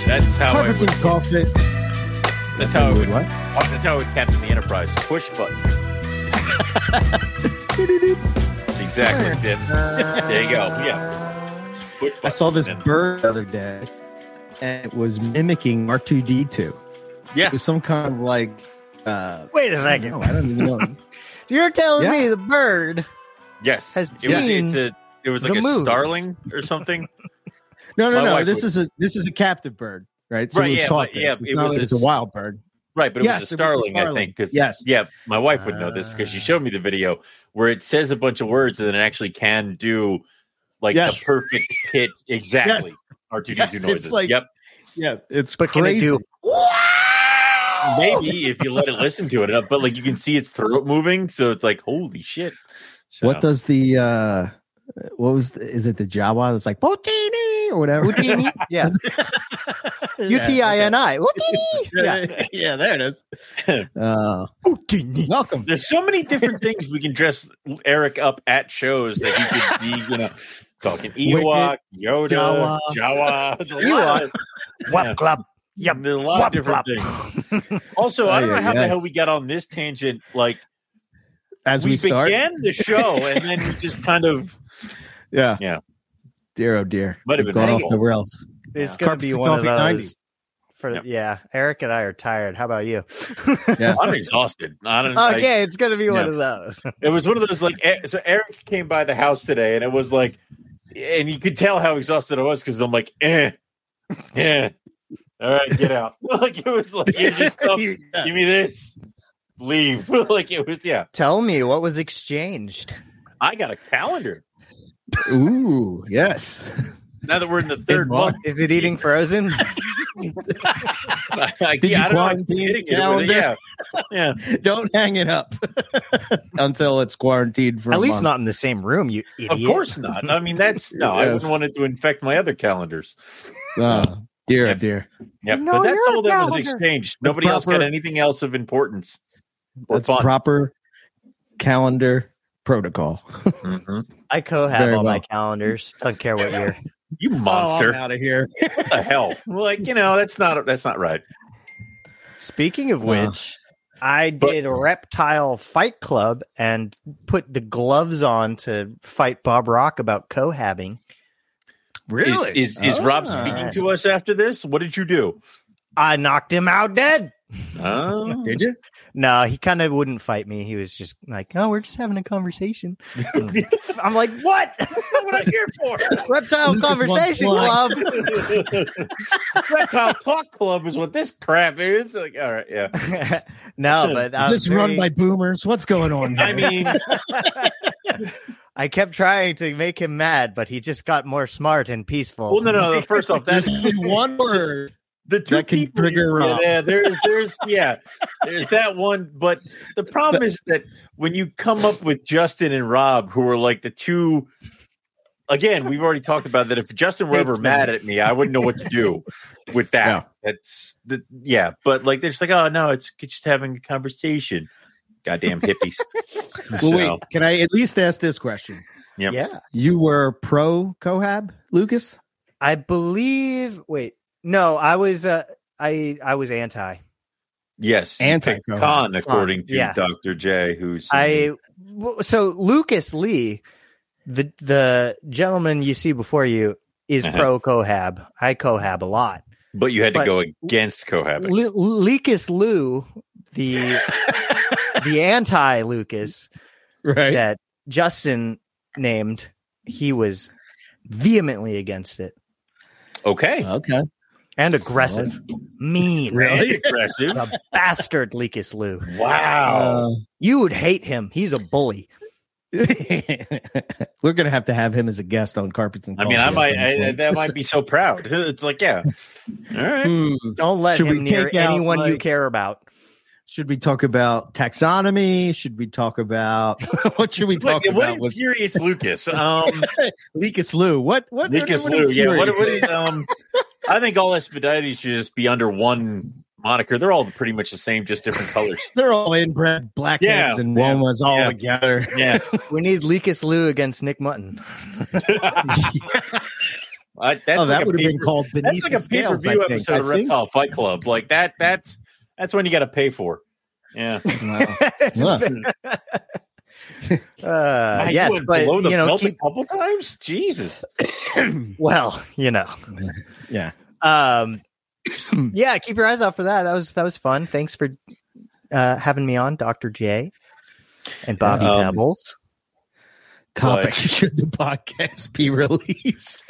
That's how I Carpets would. and Golfit. That's how I would. What? That's how I would captain the Enterprise. Push button. Exactly. There you go. Yeah. Push button. I saw this And- bird the other day, and it was mimicking R2D2. Yeah. It was some kind of like. Wait a second. I don't even know. You're telling Yeah. me the bird Yes. has It was. seen It was like the a movies. starling or something. No. My wife This is a captive bird, right? So Right, it was yeah, talking. but yeah, it's it not was like a it's a wild bird. Right, but it Yes, was a it was a starling, I starling. think. Because Yes. yeah, my wife would know this because she showed me the video where it says a bunch of words and then it actually can do like Yes. the perfect pitch exactly. R2D2 Yes, it's noises. like- Yep. Yeah, it's But can crazy. it do? Maybe if you let it listen to it, but like you can see its throat moving, so it's like holy shit. So, What does the is it the Jawa that's like Botini or whatever? Utini? Yeah. UTINI. Yeah, yeah, there it is. Utini. Welcome. There's so many different things we can dress Eric up at shows that he could be, talking Ewok, Yoda, Jawa. There's a lot of- Wap club. Yep. There's a lot of different things. Also, I don't know how the yeah. hell we got on this tangent. Like As we we start, began the show and then we just kind of yeah. Dear, oh dear, Might have We've been gone me. off the rails. It's Yeah. going to be Carpets and one of Coffee those. 90. Yeah, Eric and I are tired. How about you? Yeah. I'm exhausted. I don't. Okay, it's going to be one of those. It was one of those like so Eric came by the house today and it was like, and you could tell how exhausted I was because I'm like, all right, get out. Like it was like you just give me this, leave. Like it was Tell me what was exchanged. I got a calendar Ooh, yes. now that we're in the third March. month. Is it eating frozen? Did you quarantine the calendar? Yeah. Don't hang it up until it's quarantined for At a least month. not in the same room, you idiot. Of course not. I mean, that's no. I Yes. wouldn't want it to infect my other calendars. Dear, Yeah. oh dear. Yep, No, but that's you're all a that was calendar. exchanged. That's Nobody else got proper- anything else of importance or That's fun. proper calendar protocol. Mhm. I co-have Very all my well. calendars. Don't care what year. You monster! out of here. What the hell? Like that's not right. Speaking of Wow. which, I did a Reptile Fight Club and put the gloves on to fight Bob Rock about cohabbing. Is Rob speaking to us after this? What did you do? I knocked him out dead. Oh, Did you? No, he kind of wouldn't fight me. He was just like, "Oh, we're just having a conversation." I'm like, "What? that's not what I'm here for. Reptile Lucas Conversation wants Club?" Reptile Talk Club is what this crap is. Like, all right, yeah. No, but I Is was this run very- by boomers? What's going on here? I mean, I kept trying to make him mad, but he just got more smart and peaceful. well, no. First off, that's There's only one word. the two That can people trigger you- Rob. Yeah, there's that one. But the problem is that when you come up with Justin and Rob, who are like the two, again, we've already talked about that. If Justin were ever mad at me, I wouldn't know what to do with that. Yeah. That's but like they're just like, oh no, it's just having a conversation. Goddamn hippies. Well, wait. Can I at least ask this question? Yep. Yeah, You were pro cohab, Lucas? I believe. Wait, no, I was. I was anti. Yes, you Anti- picked Con, according to Yeah. Dr. J, who's So Lucas Lee, the gentleman you see before you, is Uh-huh. pro cohab. I cohab a lot. but you had to but- go against cohabiting. Lucas Lou, the anti Lucas Right. that Justin named, he was vehemently against it Okay. Okay. and aggressive, mean, Really aggressive. a bastard. Lucas Lou, Wow. you would hate him. He's a bully. We're gonna have to have him as a guest on Carpets and I mean, I Coffee might, at some point. that might be so proud. It's like, yeah. All right. Don't let Should we him near take out, anyone you like- care about. Should we talk about taxonomy? Should we talk about what should we talk What about with infuriates Lucas? Lucas Lou? What Lucas what Lou. Yeah. What infuriates is, I think all Expedites should just be under one moniker. They're all pretty much the same, just different colors. They're all inbred blackheads Yeah, and yeah, womas all yeah. together. Yeah. We need Lucas Lou against Nick Mutton. That would have been called Beneath That's like the a Scales, pay-per-view I think. episode of Reptile Fight Club. Like that's when you got to pay for. Yeah. Wow. Yes, but below the belt keep, a couple times. Jesus. well, Yeah. Yeah, keep your eyes out for that. That was fun. Thanks for having me on, Dr. J and Bobby Pebbles. Topic: should the podcast be released?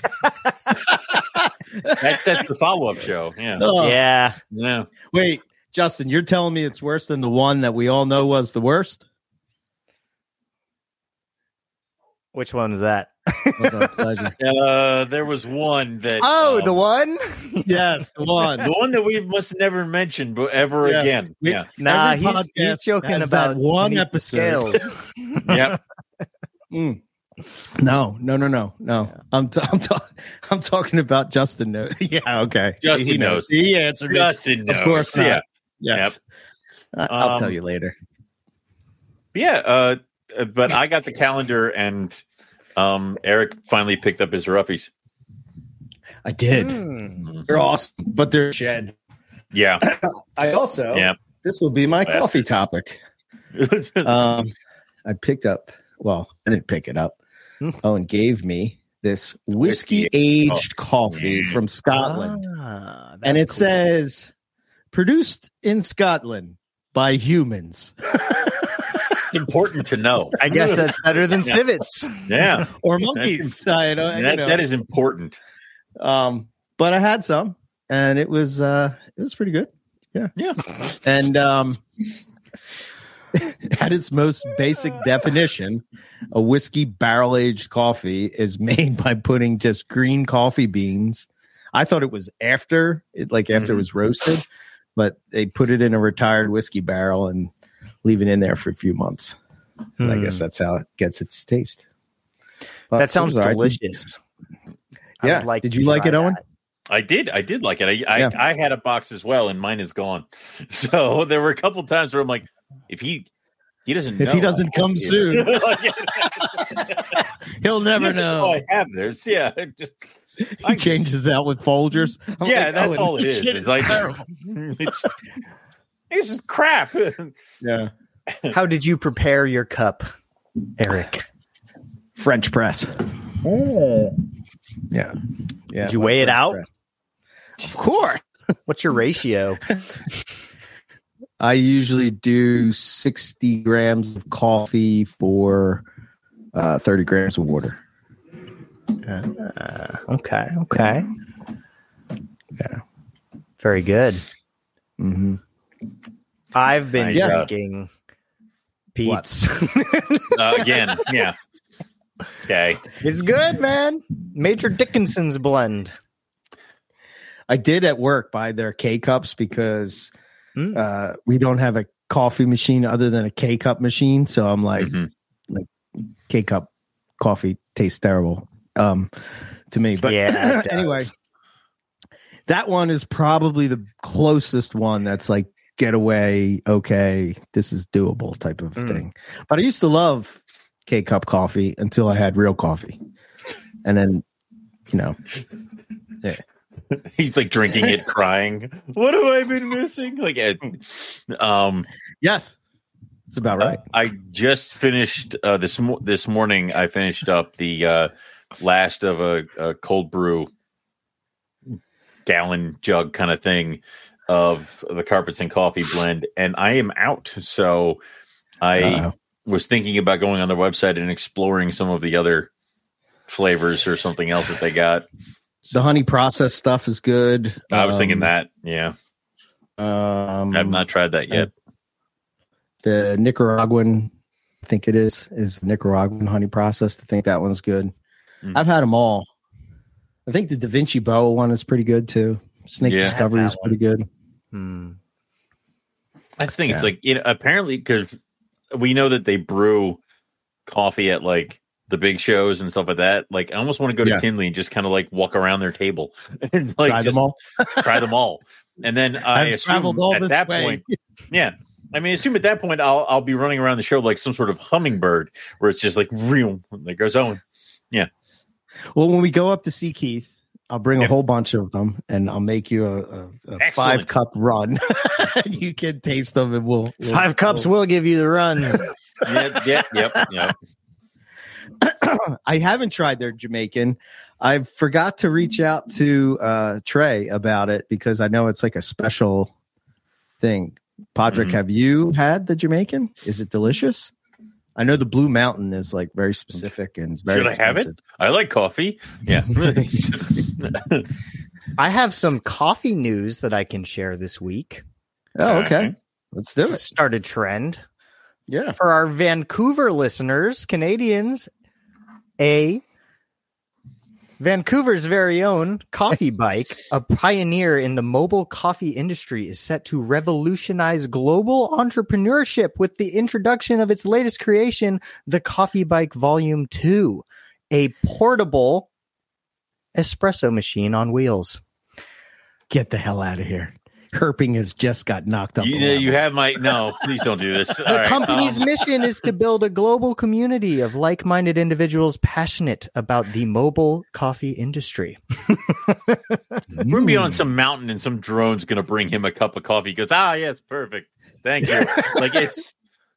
That's the follow-up show. Yeah. Oh. Yeah. Wait, Justin, you're telling me it's worse than the one that we all know was the worst? Which one is that? Was our pleasure. There was one that. The one? Yes, the one. The one that we must never mention ever again. Yeah. Nah, Every he's podcast joking has about that one Beneath the episode. Scales. Yep. No. I'm talking about Justin. No. Yeah, okay. Justin he knows. He answered. Justin knows. Of course not. Yeah. Yes. I'll tell you later. Yeah. But I got the calendar, and Eric finally picked up his Roughies. I did. They're awesome, but they're shed. Yeah. I also. Yeah. This will be my coffee topic. I picked up. Well, I didn't pick it up. Owen gave me this whiskey aged coffee from Scotland, and it says produced in Scotland by humans. Important to know. I guess that's better than civets. Yeah. Or monkeys. That is important. But I had some, and it was pretty good. Yeah. And at its most basic definition, a whiskey barrel aged coffee is made by putting just green coffee beans. I thought it was after it was roasted, but they put it in a retired whiskey barrel and leave it in there for a few months. And I guess that's how it gets its taste. But that sounds right. delicious. Yeah. Did you like it, Owen? I did like it. I had a box as well, and mine is gone. So there were a couple times where I'm like, if he doesn't come soon, he'll never know. I have this. Yeah. He changes out with Folgers. That's all it is. It's like this is crap. Yeah. How did you prepare your cup, Eric? French press. Oh. Yeah. Did you weigh it out? Press. Of course. What's your ratio? I usually do 60 grams of coffee for 30 grams of water. Okay. Yeah. Very good. Mm-hmm. I've been drinking Pete's. Again, yeah. Okay. It's good, man. Major Dickinson's blend. I did at work buy their K-Cups because we don't have a coffee machine other than a K-Cup machine. So I'm like K-Cup coffee tastes terrible to me. But yeah, anyway, that one is probably the closest one that's like getaway, okay, this is doable type of thing. But I used to love K-Cup coffee until I had real coffee. And then, yeah. He's like drinking it, crying. What have I been missing? Like, yes, it's about right. I just finished this morning. I finished up the last of a cold brew gallon jug kind of thing of the Carpets and Coffee blend, and I am out. So I was thinking about going on their website and exploring some of the other flavors or something else that they got. The honey processed stuff is good. I was thinking that, yeah. I've not tried that yet. The Nicaraguan, I think it is Nicaraguan honey processed. I think that one's good. I've had them all. I think the Da Vinci Boa one is pretty good too. Snake Discovery is pretty good. I think it's like, apparently because we know that they brew coffee at like the big shows and stuff like that. Like I almost want to go to Kinley and just kind of like walk around their table and like try them all. Try them all. And then I assume at that point, I mean, assume at that point I'll be running around the show like some sort of hummingbird where it's just like real. There goes Owen. Yeah. Well, when we go up to see Keith, I'll bring a whole bunch of them, and I'll make you a 5-cup run. You can taste them, and we'll 5 cups will give you the run. Yep. I haven't tried their Jamaican. I forgot to reach out to Trey about it because I know it's like a special thing. Podrick, have you had the Jamaican? Is it delicious? I know the Blue Mountain is like very specific and very Should I have it? I like coffee. Yeah. I have some coffee news that I can share this week. Oh, okay. Let's do it. Start a trend. Yeah. For our Vancouver listeners, Canadians, Vancouver's very own Coffee Bike, a pioneer in the mobile coffee industry, is set to revolutionize global entrepreneurship with the introduction of its latest creation, the Coffee Bike Volume 2, a portable espresso machine on wheels. Get the hell out of here. Herping has just got knocked up. You have my no. Please don't do this. The company's mission is to build a global community of like-minded individuals passionate about the mobile coffee industry. We're gonna be on some mountain, and some drone's gonna bring him a cup of coffee. He goes, yeah, it's perfect. Thank you. Like it's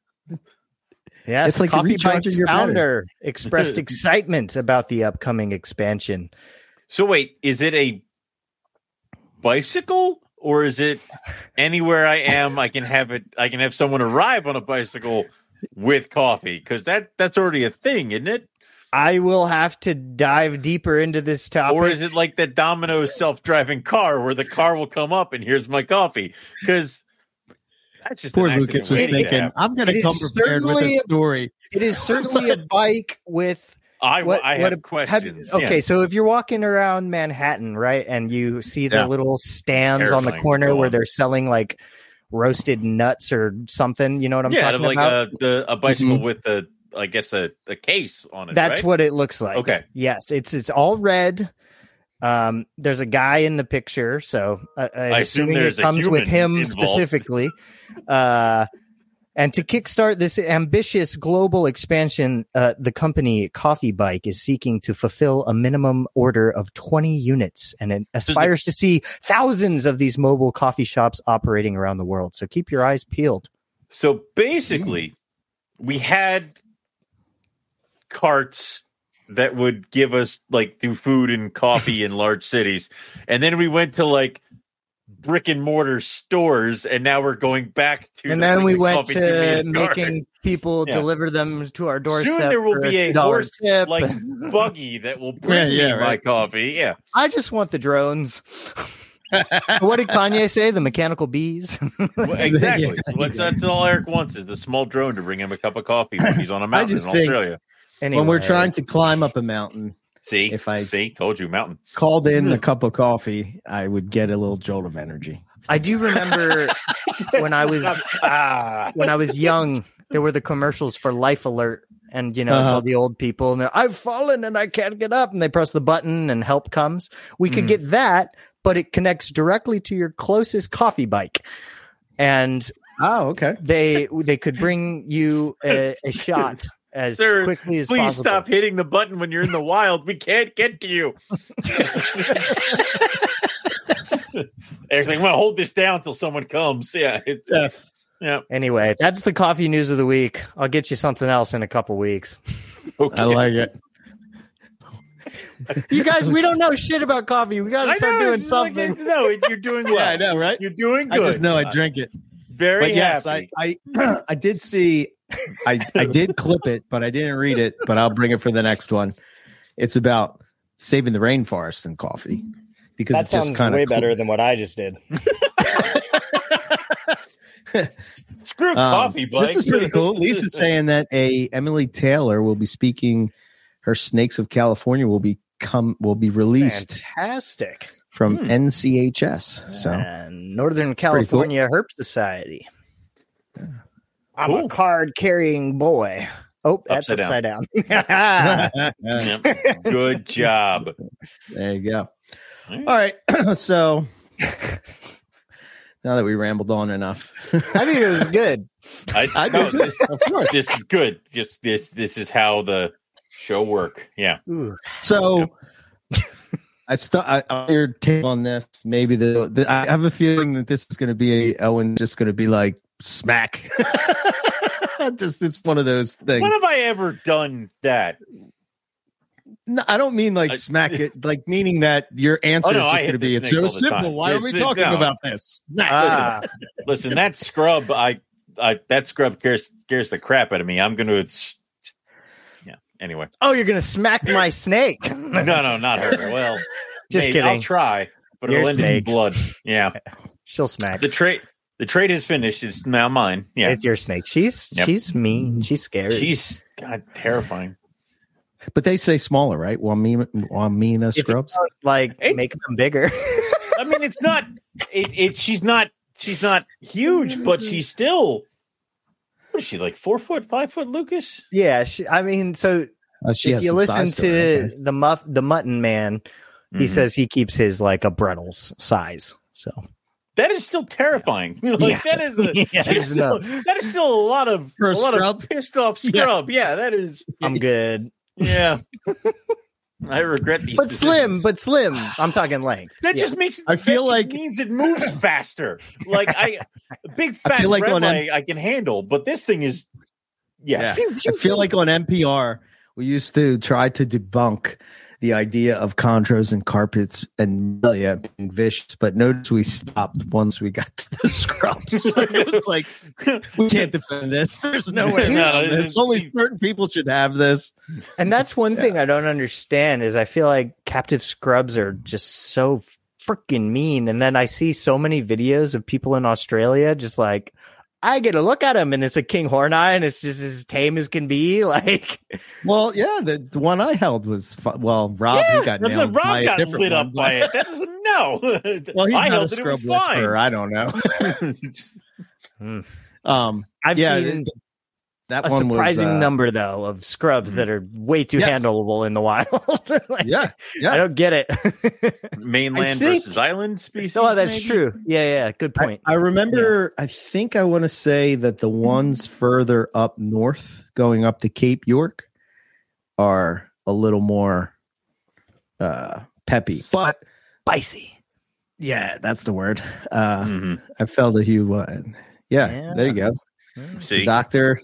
like Coffee Bike's founder expressed excitement about the upcoming expansion. So wait, is it a bicycle? Or is it anywhere I am, I can have it? I can have someone arrive on a bicycle with coffee because that's already a thing, isn't it? I will have to dive deeper into this topic. Or is it like the Domino's self-driving car where the car will come up and here's my coffee? Because that's just poor Lucas was thinking, I'm going to come prepared with a story. It is certainly a bike with. I have questions. So if you're walking around Manhattan, right, and you see the little stands on the corner where they're selling like roasted nuts or something, you know what I'm talking about? A bicycle with a case on it. That's right? what it looks like. Okay. Yes, it's all red. There's a guy in the picture, so I assume it comes with him involved. Specifically. And to kickstart this ambitious global expansion, the company Coffee Bike is seeking to fulfill a minimum order of 20 units, and it aspires to see thousands of these mobile coffee shops operating around the world. So keep your eyes peeled. So basically, we had carts that would give us do food and coffee in large cities, and then we went to brick and mortar stores, and now we're going back to. And then we went to making people deliver them to our doorstep. Soon there will be a horse buggy that will bring me my coffee. Yeah, I just want the drones. What did Kanye say? The mechanical bees. Well, exactly. That's all Eric wants is the small drone to bring him a cup of coffee when he's on a mountain in Australia. Anyway, when we're trying to climb up a mountain. If I told you mountain called in a cup of coffee, I would get a little jolt of energy. I do remember when I was young, there were the commercials for Life Alert, and it's all the old people, and they're, I've fallen and I can't get up, and they press the button and help comes. We could get that, but it connects directly to your closest coffee bike, and okay, they could bring you a shot. As quickly as please possible. Stop hitting the button when you're in the wild. We can't get to you. Eric's like, I'm going to hold this down until someone comes. Yeah. Yeah. Anyway, that's the coffee news of the week. I'll get you something else in a couple weeks. Okay. I like it. You guys, we don't know shit about coffee. We got to start doing something. You're doing well. Yeah, I know, right? You're doing good. I just know I drink it. Very yes, happy. I did see. I did clip it, but I didn't read it. But I'll bring it for the next one. It's about saving the rainforest and coffee because that sounds way better than what I just did. Screw coffee, Blake. This is pretty cool. Lisa's saying that Emily Taylor will be speaking. Her Snakes of California will be released. Fantastic. From NCHS. So Northern California Herp Society. Yeah. I'm a card-carrying boy. Oh, that's upside down. Good job. There you go. All right. So now that we rambled on enough, I think it was good. Of course, this is good. Just this is how the show work. Yeah. Ooh. So your take on this. Maybe I have a feeling that this is going to be Owen just going to be like smack. Just it's one of those things. When have I ever done that? No, I don't mean like smack it, like meaning that your answer is just going to be it's so simple. Why are we talking about this? Listen, that scrub, that scrub scares the crap out of me. I'm going to. Yeah. Anyway. Oh, you're going to smack my snake? No, not her. Well, just kidding. I'll try, but it'll end in blood. Yeah, she'll smack. The trade is finished. It's now mine. Yeah, it's your snake. She's mean. She's scary. She's terrifying. But they say smaller, right? Wamina scrubs, make them bigger. I mean, it's not. She's not huge, but she's still. What is she like? 4 foot, 5 foot, Lucas? Yeah, so if you listen to the Mutton Man, he says he keeps his like a Bredl's size. So that is still terrifying. That is still a lot of pissed off scrub. Yeah, that is. I'm good. Yeah. I regret these. But slim. I'm talking length. That just makes. I feel like means it moves faster. Like a big fat I can handle, but this thing is. Yeah. I feel like on NPR we used to try to debunk the idea of chondros and carpets and being vicious, but notice we stopped once we got to the scrubs. It was like we can't defend this. There's no way. This. Only certain people should have this. And that's one thing I don't understand is I feel like captive scrubs are just so freaking mean. And then I see so many videos of people in Australia just like, I get a look at him and it's a king horneye and it's just as tame as can be. Like, well, yeah, the one I held was Rob. He got nailed. Rob got lit up by it. That doesn't know. Well, he's not a scrub whisperer. I don't know. I've seen that a one surprising number though of scrubs that are way too handleable in the wild. Yeah, I don't get it. Mainland versus island species. Oh, that's true. Yeah. Good point. I remember. Yeah. I think I want to say that the ones further up north, going up to Cape York, are a little more peppy, but spicy. Yeah, that's the word. I felt a hue. Yeah, there you go. See, the doctor,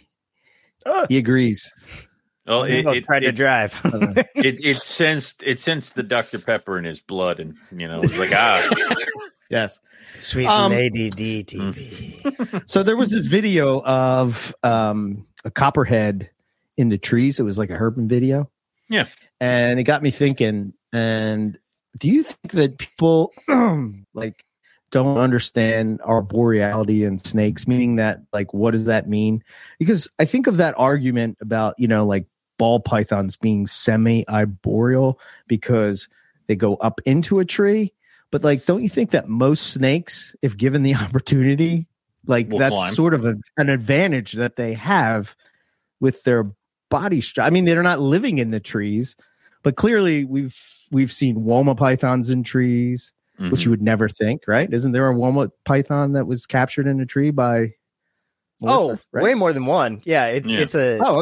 he agrees. Oh, it tried to drive. It sensed the Dr. Pepper in his blood, and it was like yes, sweet lady DTV. So there was this video of a copperhead in the trees. It was like a herping video. Yeah, and it got me thinking. And do you think that people like don't understand arboreality and snakes, meaning that like what does that mean? Because I think of that argument about like ball pythons being semi-arboreal because they go up into a tree, but like don't you think that most snakes, if given the opportunity, like that's climb. Sort of an advantage that they have with their body structure? I mean, they're not living in the trees, but clearly we've seen Woma pythons in trees. Which you would never think, right? Isn't there a Woma python that was captured in a tree by Melissa, right? Way more than one. Yeah, it's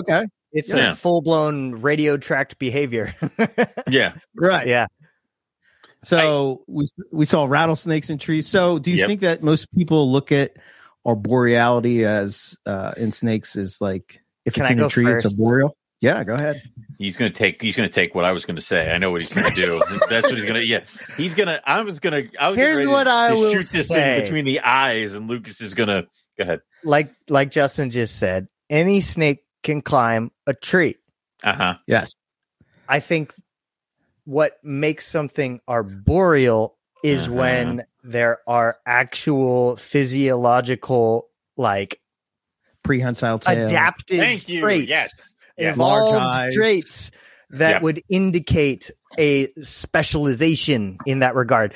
a full-blown radio tracked behavior. Yeah. Right. Yeah. So we saw rattlesnakes in trees. So do you think that most people look at arboreality as in snakes is like if it's in a tree, it's arboreal? Yeah, go ahead. He's gonna take what I was gonna say. I know what he's gonna do. That's what he's gonna. Yeah, he's gonna. I was Here's what I will shoot this thing between the eyes, and Lucas is gonna go ahead. Like Justin just said, any snake can climb a tree. Yes. I think what makes something arboreal is when there are actual physiological, like prehensile tail, adaptive traits. Yes. Evolved traits that would indicate a specialization in that regard.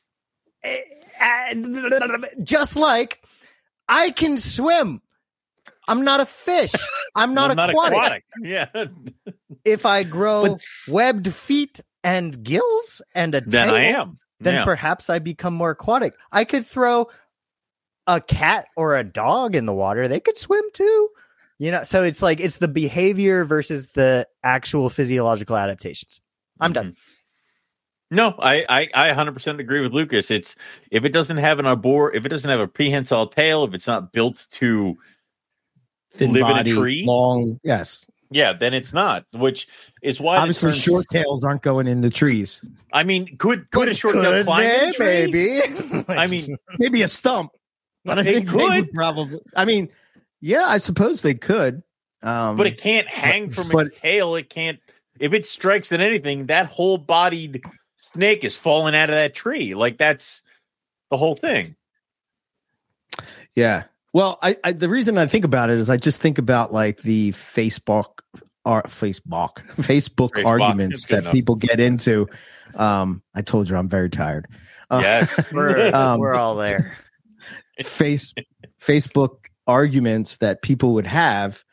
Just like I can swim. I'm not a fish. I'm not aquatic. Yeah. If I grow webbed feet and gills and a tail, then I am. Then perhaps I become more aquatic. I could throw a cat or a dog in the water. They could swim too. So it's like it's the behavior versus the actual physiological adaptations. I'm done. No, I 100% agree with Lucas. If it doesn't have if it doesn't have a prehensile tail, if it's not built to Thin live body, in a tree, long, yes. Yeah, then it's not, which is why obviously short tails aren't going in the trees. I mean, could a short tail climb in a tree? Maybe. I mean, maybe a stump, but I think they would probably. I mean, yeah, I suppose they could, but it can't hang from its tail. It can't. If it strikes at anything, that whole bodied snake is falling out of that tree. Like that's the whole thing. Yeah. Well, I the reason I think about it is I just think about like the Facebook arguments that people get into. I told you I'm very tired. Yes, we're all there. Facebook arguments that people would have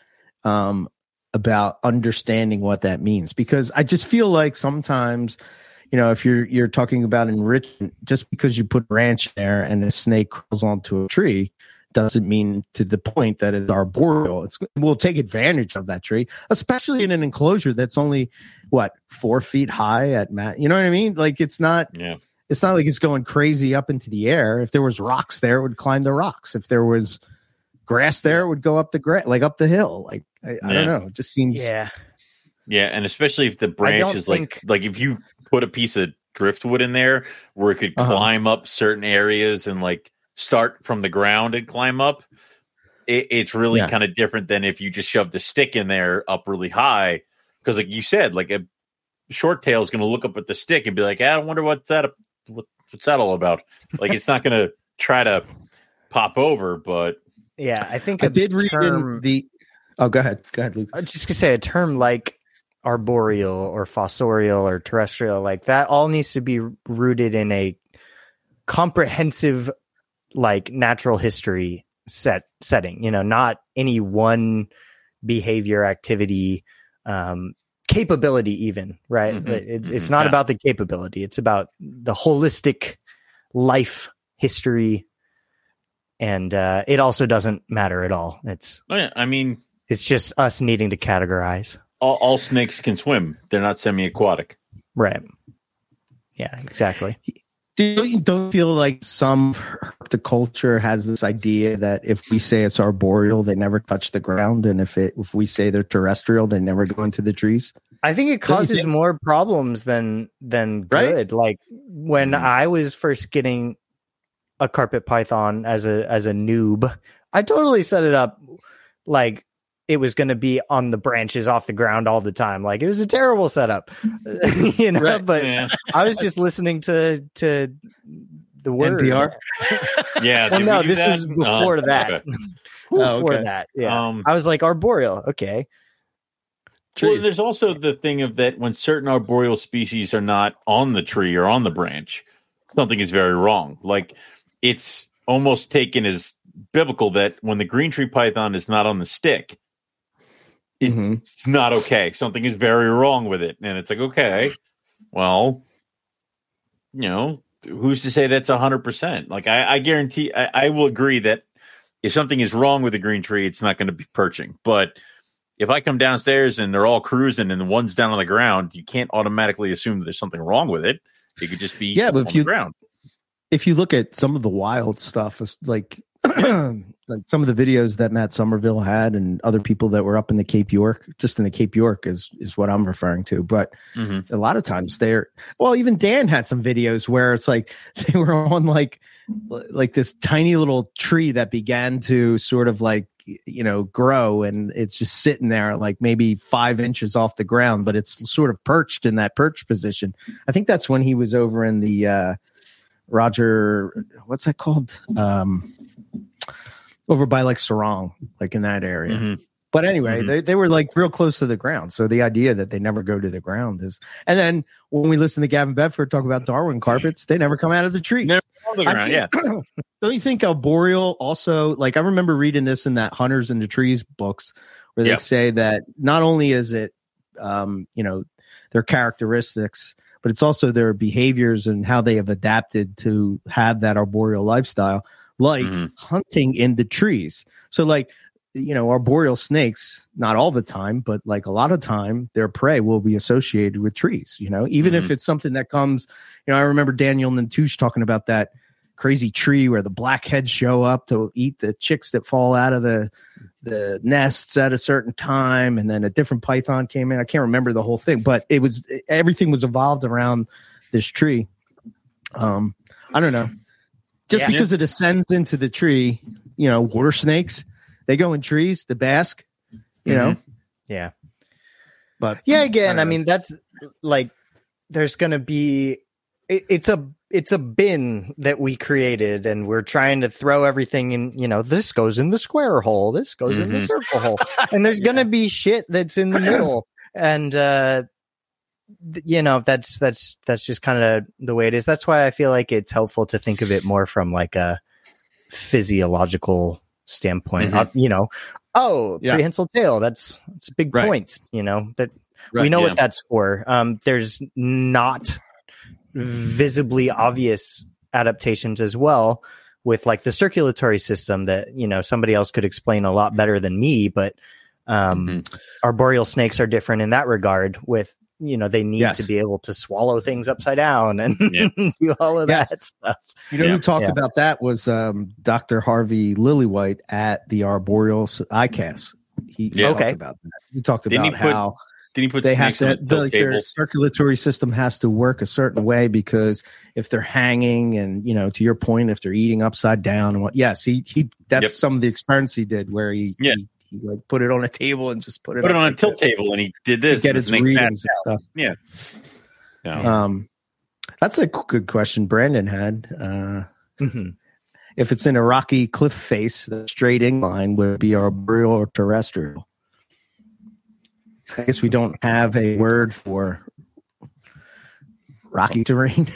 about understanding what that means, because I just feel like sometimes, if you're talking about enrichment, just because you put a branch there and a snake crawls onto a tree doesn't mean to the point that it's arboreal. We'll take advantage of that tree, especially in an enclosure that's only 4 feet high at max. You know what I mean? Like it's not like it's going crazy up into the air. If there was rocks there, it would climb the rocks. If there was grass there, it would go up up the hill. Like I don't know. It just seems yeah, and especially if the branch is like if you put a piece of driftwood in there where it could climb up certain areas and like start from the ground and climb up, it's really kind of different than if you just shoved a stick in there up really high, because like you said, like a short tail is going to look up at the stick and be like, I wonder what's that all about. Like it's not going to try to pop over. But yeah, I think I did read in the go ahead Luke. I was just gonna say a term like arboreal or fossorial or terrestrial, like that all needs to be rooted in a comprehensive like natural history setting, not any one behavior, activity, capability even, right? Mm-hmm. It's not about the capability. It's about the holistic life history. And it also doesn't matter at all. It's just us needing to categorize. All snakes can swim. They're not semi-aquatic. Right. Yeah, exactly. You don't feel like some herpetoculture has this idea that if we say it's arboreal, they never touch the ground, and if we say they're terrestrial, they never go into the trees? I think it causes more problems than good. Right? Like when I was first getting a carpet python as a noob, I totally set it up like it was going to be on the branches off the ground all the time. Like it was a terrible setup, right. But I was just listening to the word NPR. Yeah. Well, no, this was before that. Okay. Before that. Yeah. I was like arboreal. Okay. Well, there's also the thing of that when certain arboreal species are not on the tree or on the branch, something is very wrong. Like it's almost taken as biblical that when the green tree python is not on the stick, it's not okay. Something is very wrong with it. And it's like, okay, well, who's to say that's 100%? Like I guarantee I will agree that if something is wrong with a green tree, it's not going to be perching. But if I come downstairs and they're all cruising and the one's down on the ground, you can't automatically assume that there's something wrong with it. It could just be on the ground. If you look at some of the wild stuff, like like some of the videos that Matt Somerville had and other people that were up in the Cape York, just in the Cape York is what I'm referring to. But a lot of times even Dan had some videos where it's like they were on like this tiny little tree that began to sort of like, grow, and it's just sitting there like maybe 5 inches off the ground, but it's sort of perched in that perch position. I think that's when he was over in the Roger, what's that called? Over by like Sarong, like in that area. Mm-hmm. But anyway, they were like real close to the ground. So the idea that they never go to the ground is, and then when we listen to Gavin Bedford talk about Darwin carpets, they never come out of the tree. Never on the ground, Don't you think arboreal also, like I remember reading this in that Hunters in the Trees books where they say that not only is it, their characteristics, but it's also their behaviors and how they have adapted to have that arboreal lifestyle, like hunting in the trees. So like arboreal snakes, not all the time, but like a lot of time, their prey will be associated with trees, even if it's something that comes, I remember Daniel Nantouche talking about that crazy tree where the blackheads show up to eat the chicks that fall out of the nests at a certain time. And then a different python came in. I can't remember the whole thing, but everything was evolved around this tree. I don't know. Just because it ascends into the tree, water snakes, they go in trees to bask, Yeah. But again, I mean, that's like, there's going to be, it's a bin that we created, and we're trying to throw everything in, this goes in the square hole, this goes in the circle hole, and there's going to be shit that's in the middle. And, that's just kind of the way it is. That's why I feel like it's helpful to think of it more from like a physiological standpoint. Prehensile tail. That's big points, that we know what that's for. There's not visibly obvious adaptations as well with like the circulatory system that, somebody else could explain a lot better than me, but arboreal snakes are different in that regard with, they need to be able to swallow things upside down and do all of that stuff. Who talked about that was Dr. Harvey Lillywhite at the Arboreal ICAST. He talked about that. He talked about how they have to, their circulatory system has to work a certain way, because if they're hanging and, to your point, if they're eating upside down and that's some of the experiments he did where he like put it on a table and just put it on a tilt table, and he did this to get his readings and stuff. Yeah. That's a good question Brandon had. If it's in a rocky cliff face, the straight incline would be arboreal or terrestrial. I guess we don't have a word for rocky terrain.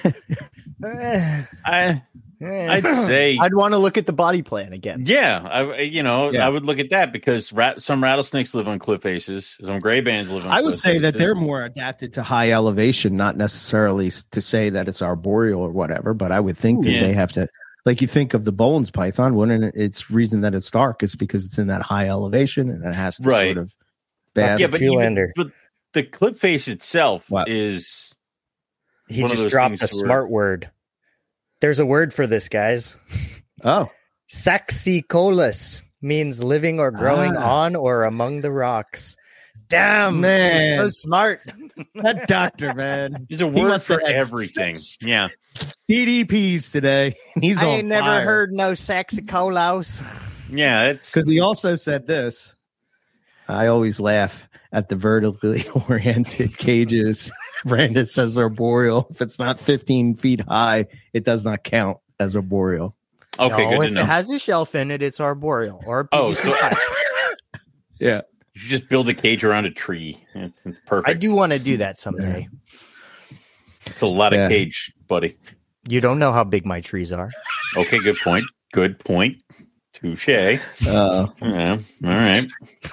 I'd say I'd want to look at the body plan again. Yeah, I would look at that, because some rattlesnakes live on cliff faces, some gray bands live on. I would say that they're more adapted to high elevation, not necessarily to say that it's arboreal or whatever. But I would think that they have to, like you think of the Bowen's python. Its reason that it's dark is because it's in that high elevation and it has to sort of bask. Yeah, but the cliff face itself is. He just dropped a smart word. There's a word for this, guys. Oh. Saxicolous means living or growing on or among the rocks. Damn, man. He's so smart. That doctor, man. There's a word for everything. Yeah. DDPs today. I ain't never heard no Saxicolous. Yeah. It's because he also said this. I always laugh at the vertically oriented cages. Brandon says arboreal. If it's not 15 feet high, it does not count as arboreal. Okay, good to if know. It has a shelf in it, it's arboreal. Or yeah. You should just build a cage around a tree. It's perfect. I do want to do that someday. It's a lot of cage, buddy. You don't know how big my trees are. Okay, good point. Good point. Touche. Yeah. All right.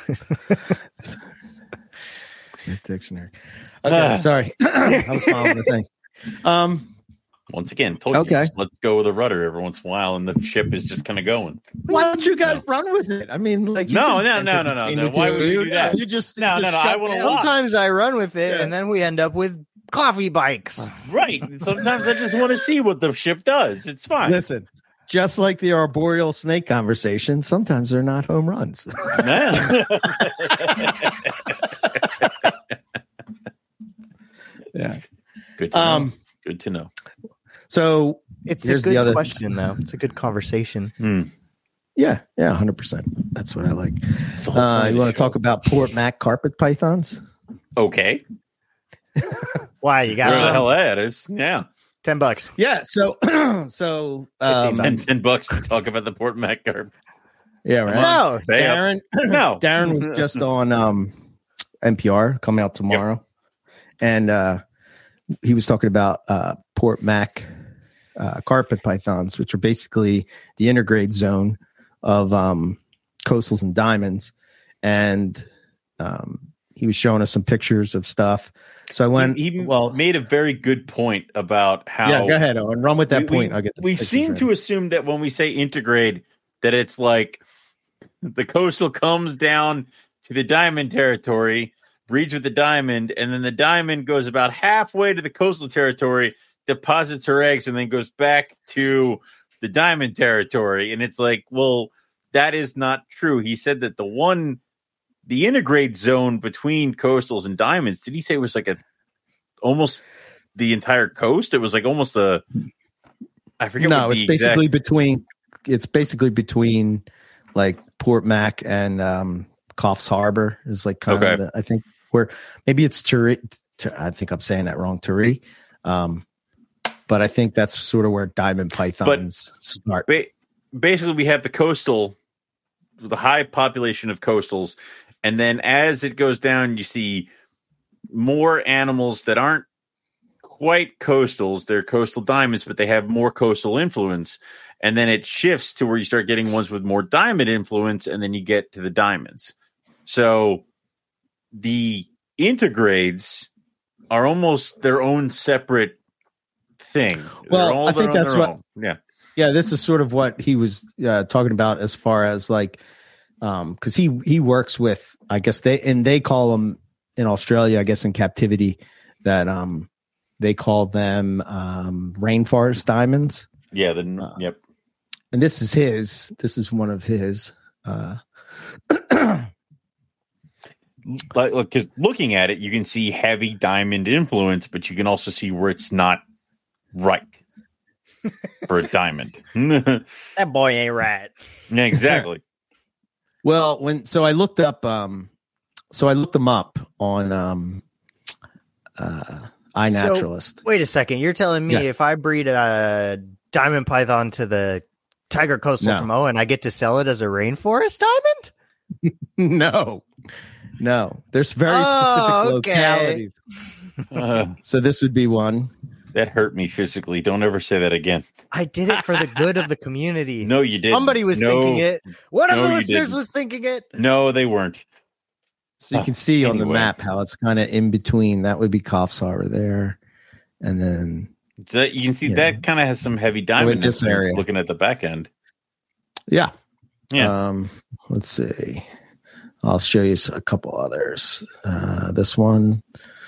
Dictionary. Okay, sorry. I was following the thing. Once again, told you, let's go with a rudder every once in a while, and the ship is just kind of going. Why don't you guys run with it? I mean, like no. Why would you do that? You just no. I want to. Sometimes I run with it, and then we end up with coffee bikes. Right. Sometimes I just want to see what the ship does. It's fine. Listen. Just like the arboreal snake conversation, sometimes they're not home runs. Yeah. Good to know. Good to know. So it's a good question, though. It's a good conversation. Yeah, 100%. That's what I like. You want to talk about Port Mac carpet pythons? Okay. Why you got where the hell that is? Yeah. $10. Yeah. So $10 to talk about the Port Mac carpet. Yeah, right. No, Darren was just on NPR coming out tomorrow, and he was talking about Port Mac carpet pythons, which are basically the intergrade zone of coastals and diamonds, and he was showing us some pictures of stuff. So I went. He made a very good point about how. Yeah, go ahead, Owen. Run with that point. I'll get. We seem to assume that when we say intergrade, that it's like the coastal comes down to the diamond territory, breeds with the diamond, and then the diamond goes about halfway to the coastal territory, deposits her eggs, and then goes back to the diamond territory. And it's like, well, that is not true. He said that the integrate zone between coastals and diamonds, did he say it was like almost the entire coast? It was like almost I forget. No, it's basically between like Port Mac and Coffs Harbor is like kind of I think where maybe it's Turi. I think I'm saying that wrong, Turi. But I think that's sort of where diamond pythons start. Basically, we have the coastal, the high population of coastals, and then as it goes down, you see more animals that aren't quite coastals. They're coastal diamonds, but they have more coastal influence. And then it shifts to where you start getting ones with more diamond influence, and then you get to the diamonds. So the integrades are almost their own separate thing. Well, I think that's what. Yeah. This is sort of what he was talking about as far as like, because he works with, I guess they call them in Australia, I guess in captivity, that they call them rainforest diamonds. Yeah. Yep. And this is one of his. Because looking at it, you can see heavy diamond influence, but you can also see where it's not right for a diamond. That boy ain't right. Yeah, exactly. Well, I looked up, I looked them up on iNaturalist. So, wait a second, you're telling me if I breed a diamond python to the tiger coastal from Owen, I get to sell it as a rainforest diamond? No. There's very specific localities. So this would be one. That hurt me physically. Don't ever say that again. I did it for the good of the community. No, you didn't. Somebody was thinking it. One of the listeners was thinking it. No, they weren't. So you can see on the map how it's kind of in between. That would be Coffs Harbor there. And then you can see that kind of has some heavy diamond in this area. Looking at the back end. Yeah. Yeah. Let's see. I'll show you a couple others. This one.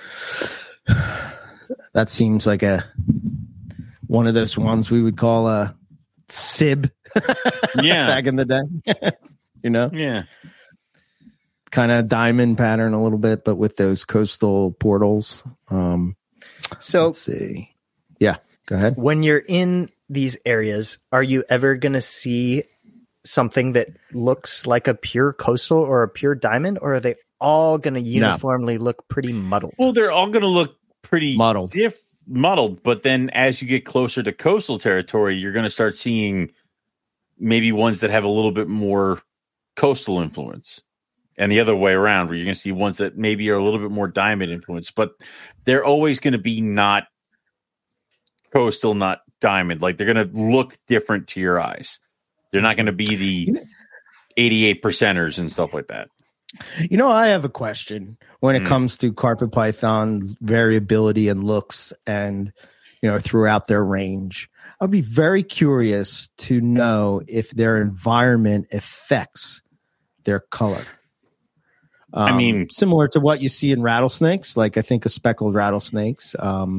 That seems like one of those ones we would call a SIB. Yeah. Back in the day. Yeah. Kind of diamond pattern a little bit, but with those coastal portals. So let's see. Yeah, go ahead. When you're in these areas, are you ever going to see something that looks like a pure coastal or a pure diamond, or are they all going to uniformly look pretty muddled? Well, they're all going to look pretty muddled, but then as you get closer to coastal territory, you're going to start seeing maybe ones that have a little bit more coastal influence, and the other way around, where you're going to see ones that maybe are a little bit more diamond influence, but they're always going to be not coastal, not diamond. Like they're going to look different to your eyes. They're not going to be the 88%ers and stuff like that. I have a question when it comes to carpet python variability and looks and, throughout their range. I'd be very curious to know if their environment affects their color. I mean, similar to what you see in rattlesnakes, like I think of speckled rattlesnakes.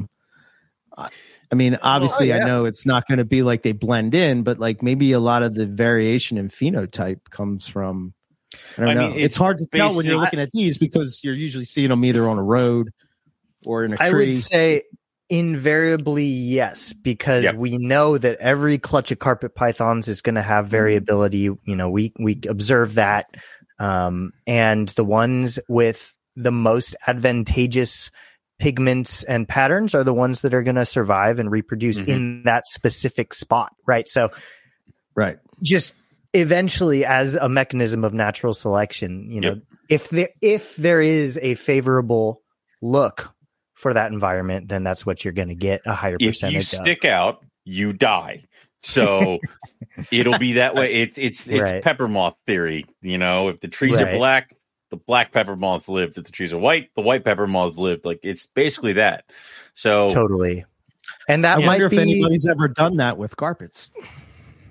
Obviously, I know it's not going to be like they blend in, but like maybe a lot of the variation in phenotype comes from, I don't know. It's hard to tell when you're looking at these because you're usually seeing them either on a road or in a tree. I would say invariably yes, because we know that every clutch of carpet pythons is going to have variability. We observe that. And the ones with the most advantageous pigments and patterns are the ones that are going to survive and reproduce in that specific spot. Right. So, just eventually as a mechanism of natural selection, if there is a favorable look for that environment, then that's what you're going to get a higher percentage of. If you stick out, you die. So it'll be that way. It's pepper moth theory. If the trees are black, the black pepper moths lived. If the trees are white, the white pepper moths lived. Like it's basically that. So totally. And that I wonder if anybody's ever done that with carpets.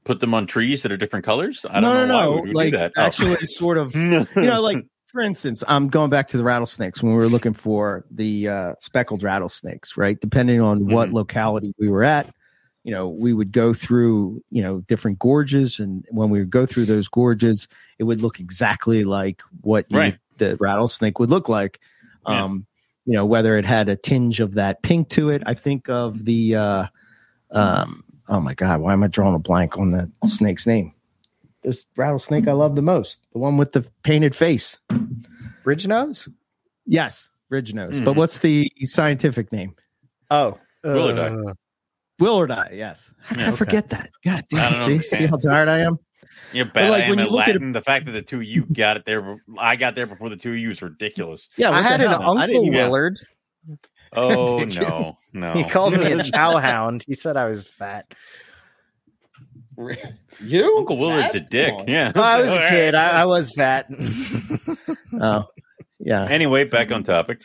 put them on trees that are different colors? I don't know. Why would we like do that? actually, sort of. Like for instance, I'm going back to the rattlesnakes when we were looking for the speckled rattlesnakes, right? Depending on what locality we were at, we would go through, different gorges, and when we would go through those gorges, it would look exactly like what the rattlesnake would look like. Whether it had a tinge of that pink to it. I think of the oh my God, why am I drawing a blank on the snake's name? This rattlesnake I love the most, the one with the painted face. Ridge nose? Yes, ridge nose. But what's the scientific name? Oh, Willardi, yes. I forget that. God damn, see how tired I am? You're bad. Like, when you look Latin, the fact that the two of you got it there, I got there before the two of you is ridiculous. Yeah, I had an uncle Willard. Oh, no. He called me a chow hound. He said I was fat. You? Uncle Willard's a dick. Yeah. I was a kid. I was fat. Oh, yeah. Anyway, back on topic.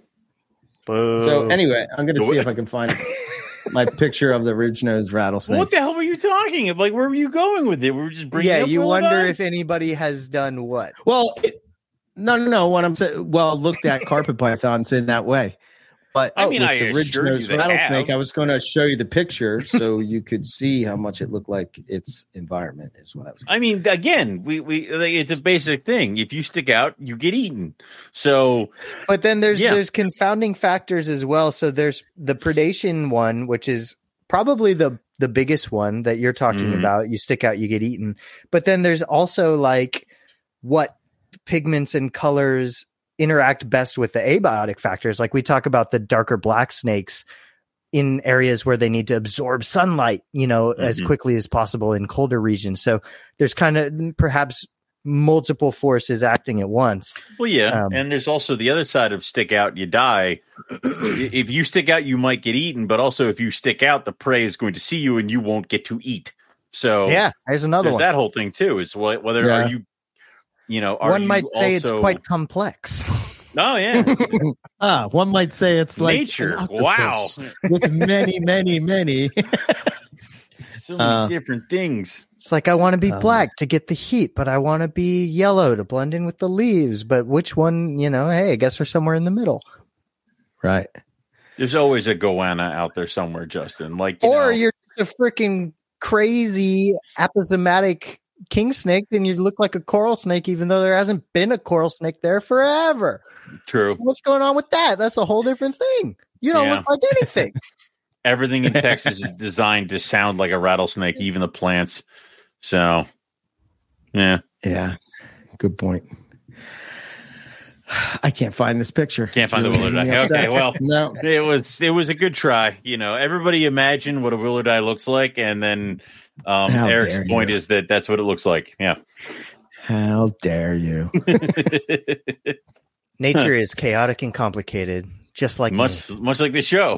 So anyway, I'm going to see if I can find my picture of the ridge-nosed rattlesnake. What the hell were you talking about? Like, where were you going with it? We were just bringing it up. You wonder if anybody has done what? Well, no. What I'm saying, looked at carpet pythons in that way. But I mean, with the ridge-nosed rattlesnake, I was going to show you the picture so you could see how much it looked like its environment. Is what I was. I mean, again, we it's a basic thing. If you stick out, you get eaten. So, but then there's confounding factors as well. So there's the predation one, which is probably the biggest one that you're talking about. You stick out, you get eaten. But then there's also like what pigments and colors interact best with the abiotic factors. Like we talk about the darker black snakes in areas where they need to absorb sunlight, as quickly as possible in colder regions. So there's kind of perhaps multiple forces acting at once. Well, yeah. And there's also the other side of stick out, you die. If you stick out, you might get eaten, but also if you stick out, the prey is going to see you and you won't get to eat. So there's another one. That whole thing too, is whether are you, one might say it's quite complex. Oh yeah. One might say it's like nature. Wow. With many so many different things. It's like I want to be black to get the heat, but I want to be yellow to blend in with the leaves. But which one, hey, I guess we're somewhere in the middle. Right. There's always a goanna out there somewhere, Justin. You're just a freaking crazy aposematic king snake, then you look like a coral snake, even though there hasn't been a coral snake there forever. True. What's going on with that? That's a whole different thing. You don't look like anything. Everything in Texas is designed to sound like a rattlesnake, even the plants. So, yeah. Good point. I can't find this picture. Can't find the Willardi. Okay, well, no, it was a good try. Everybody imagine what a Willardi looks like, and then Eric's point is that that's what it looks like. Yeah. How dare you? Nature is chaotic and complicated, just like much like the show.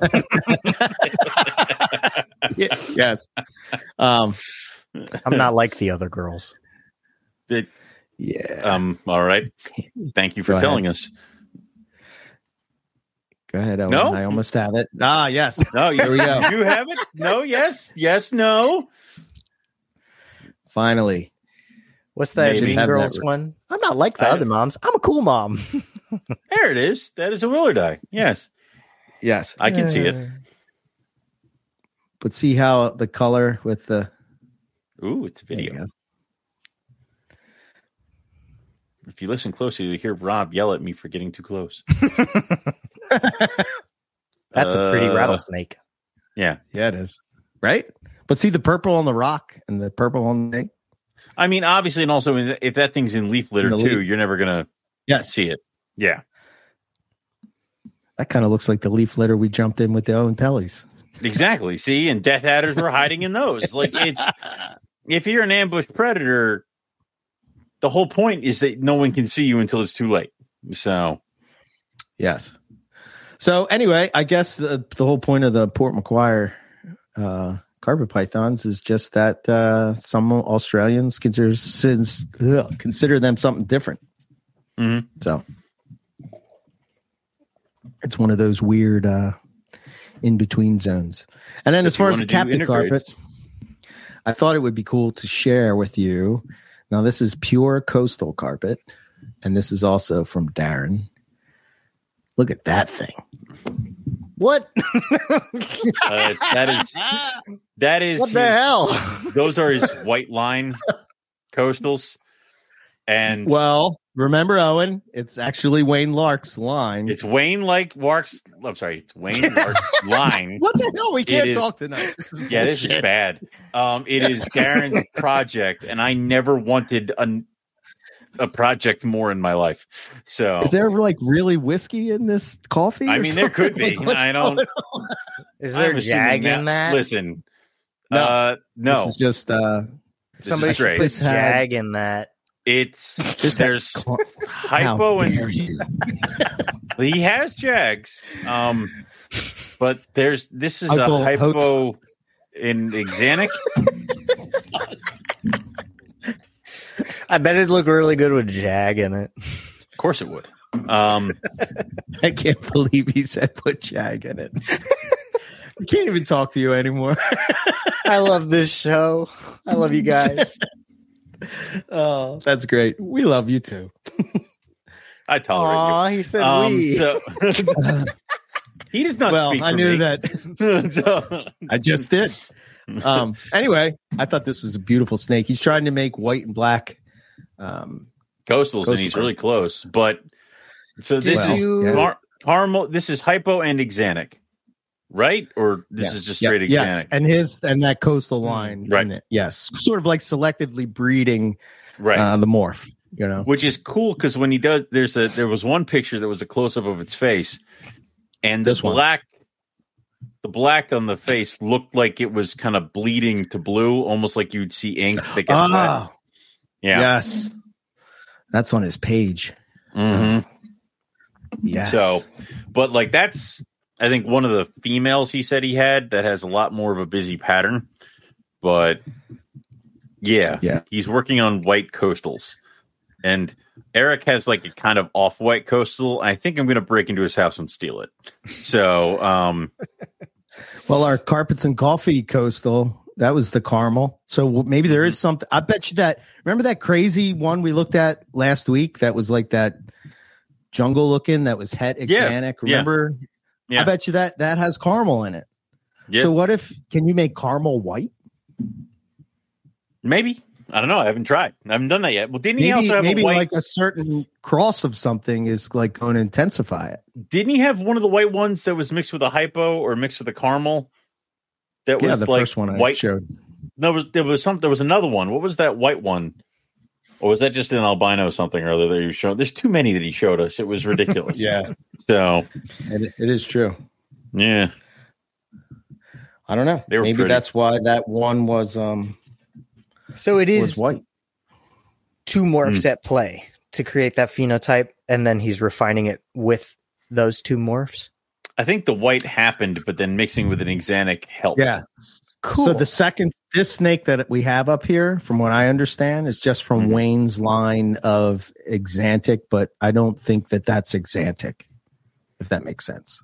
Yes. I'm not like the other girls. All right. Thank you for telling us. Go ahead, Owen. No? I almost have it. Yes. No, here we go. You have it? No, yes, no. Finally. What's that Mean Girls one? I'm not like the other moms. I'm a cool mom. There it is. That is a Willardi. Yes. I can see it. But see how the color with the... Ooh, it's video. If you listen closely, you hear Rob yell at me for getting too close. That's a pretty rattlesnake. Yeah, it is. Right? But see the purple on the rock and the purple on the thing? I mean, obviously, and also if that thing's in leaf litter too, you're never going to see it. Yeah. That kind of looks like the leaf litter we jumped in with the Owen Pellies. Exactly. See, and Death Adders were hiding in those. Like, it's if you're an ambush predator, the whole point is that no one can see you until it's too late. So, yes. So anyway, I guess the whole point of the Port Macquarie carpet pythons is just that some Australians consider them something different. Mm-hmm. So it's one of those weird in between zones. And then as far as the captive carpet, I thought it would be cool to share with you. Now, this is pure coastal carpet, and this is also from Darren. Look at that thing. What? That is what the hell? Those are his white line coastals. And well, remember, Owen, it's actually Wayne Lark's line. It's Wayne Lark's line. What the hell? We can't talk tonight. This is bad. It is Darren's project, and I never wanted a project more in my life. So, is there like really whiskey in this coffee? I mean, there could be. I don't. Is there Jag in that? Listen, no. No. This is just somebody should put Jag in that. There's hypo and he has Jags, but this is a hypo in Xanac. I bet it'd look really good with Jag in it. Of course it would. I can't believe he said put Jag in it. We can't even talk to you anymore. I love this show. I love you guys. Oh, that's great. We love you too. I tolerate you. He said we. So, he does not speak for I knew me. that. I just did. Anyway, I thought this was a beautiful snake. He's trying to make white and black coastals, and he's really close. But so this is caramel. This is hypo and Xanac, right? Or this is just straight Xanac? Yes, and that coastal line, right? In it. Yes, sort of like selectively breeding, right? The morph, which is cool because when he does, there was one picture that was a close up of its face, and the black on the face looked like it was kind of bleeding to blue, almost like you'd see ink that gets wet. Yeah. Yes. That's on his page. Mm-hmm. Yes. So, but like that's, I think one of the females he said he had that has a lot more of a busy pattern. But yeah. He's working on white coastals. And Eric has like a kind of off-white coastal. I think I'm going to break into his house and steal it. So, well, our carpets and coffee coastal, that was the caramel. So maybe there is something. I bet you remember that crazy one we looked at last week that was like that jungle looking that was het Xanac. Remember? Yeah. I bet you that has caramel in it. Yeah. So can you make caramel white? Maybe. I don't know. I haven't tried. I haven't done that yet. Well, didn't he also have maybe a white... like a certain cross of something is like going to intensify it? Didn't he have one of the white ones that was mixed with a hypo or mixed with a caramel? That was the like first one I white. Showed. No, there was another one. What was that white one? Or was that just an albino something or other that he showed? There's too many that he showed us. It was ridiculous. Yeah. So it is true. Yeah. I don't know. Maybe pretty. That's why that one was. So it is white. Two morphs at play to create that phenotype, and then he's refining it with those two morphs. I think the white happened, but then mixing with an Xanac helped. Yeah. Cool. So this snake that we have up here, from what I understand, is just from Wayne's line of Xanthic, but I don't think that's Xanthic, if that makes sense.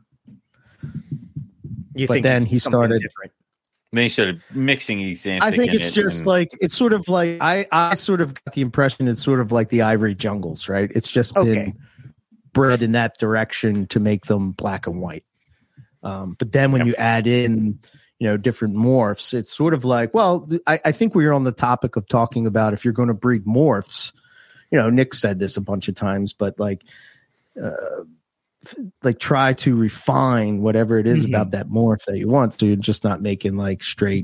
But then he started different. Then he started mixing Xanthic. I think it's just it's sort of like I sort of got the impression it's sort of like the Ivory Jungles, right? It's just been bred in that direction to make them black and white. But then when you add in, different morphs, it's sort of like, well, I think we were on the topic of talking about if you're going to breed morphs, Nick said this a bunch of times, but like try to refine whatever it is about that morph that you want. So you're just not making like straight,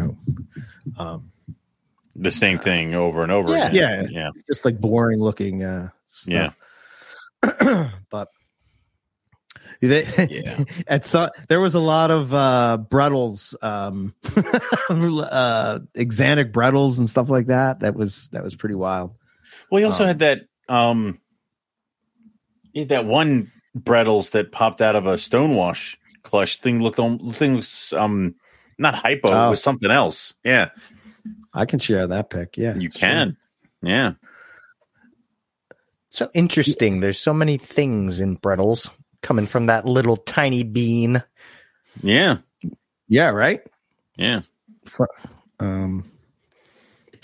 the same thing over and over again. Yeah. Just like boring looking stuff. Yeah. But there was a lot of Brettles, Xanac Brettles and stuff like that. That was pretty wild. Well, he also had that one Brettles that popped out of a Stonewash clutch thing. Looks not hypo, it was something else. Yeah, I can share that pic. Yeah, you can. Yeah. So interesting. There's so many things in Brettles coming from that little tiny bean. Yeah. Yeah. Right. Yeah.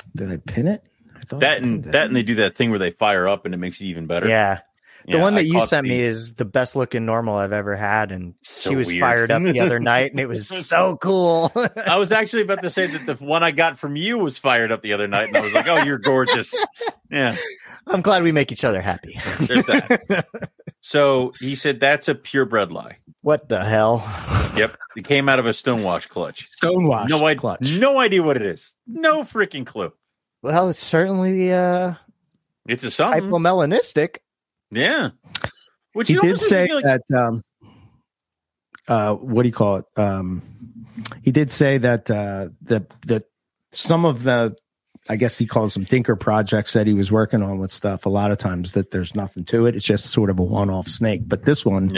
Did I pin it? I thought that and they do that thing where they fire up and it makes it even better. Yeah. The one that you sent me is the best looking normal I've ever had, and she was fired up the other night, and it was so cool. I was actually about to say that the one I got from you was fired up the other night, and I was like, "Oh, you're gorgeous." Yeah, I'm glad we make each other happy. There's that. So he said that's a purebred lie. What the hell? Yep, it came out of a Stonewash clutch. Stonewash clutch. No idea what it is. No freaking clue. Well, it's certainly it's a something hypomelanistic. Yeah, which he did say that. What do you call it? He did say that that some of the, I guess he calls them thinker projects that he was working on with stuff. A lot of times that there's nothing to it. It's just sort of a one-off snake. But this one,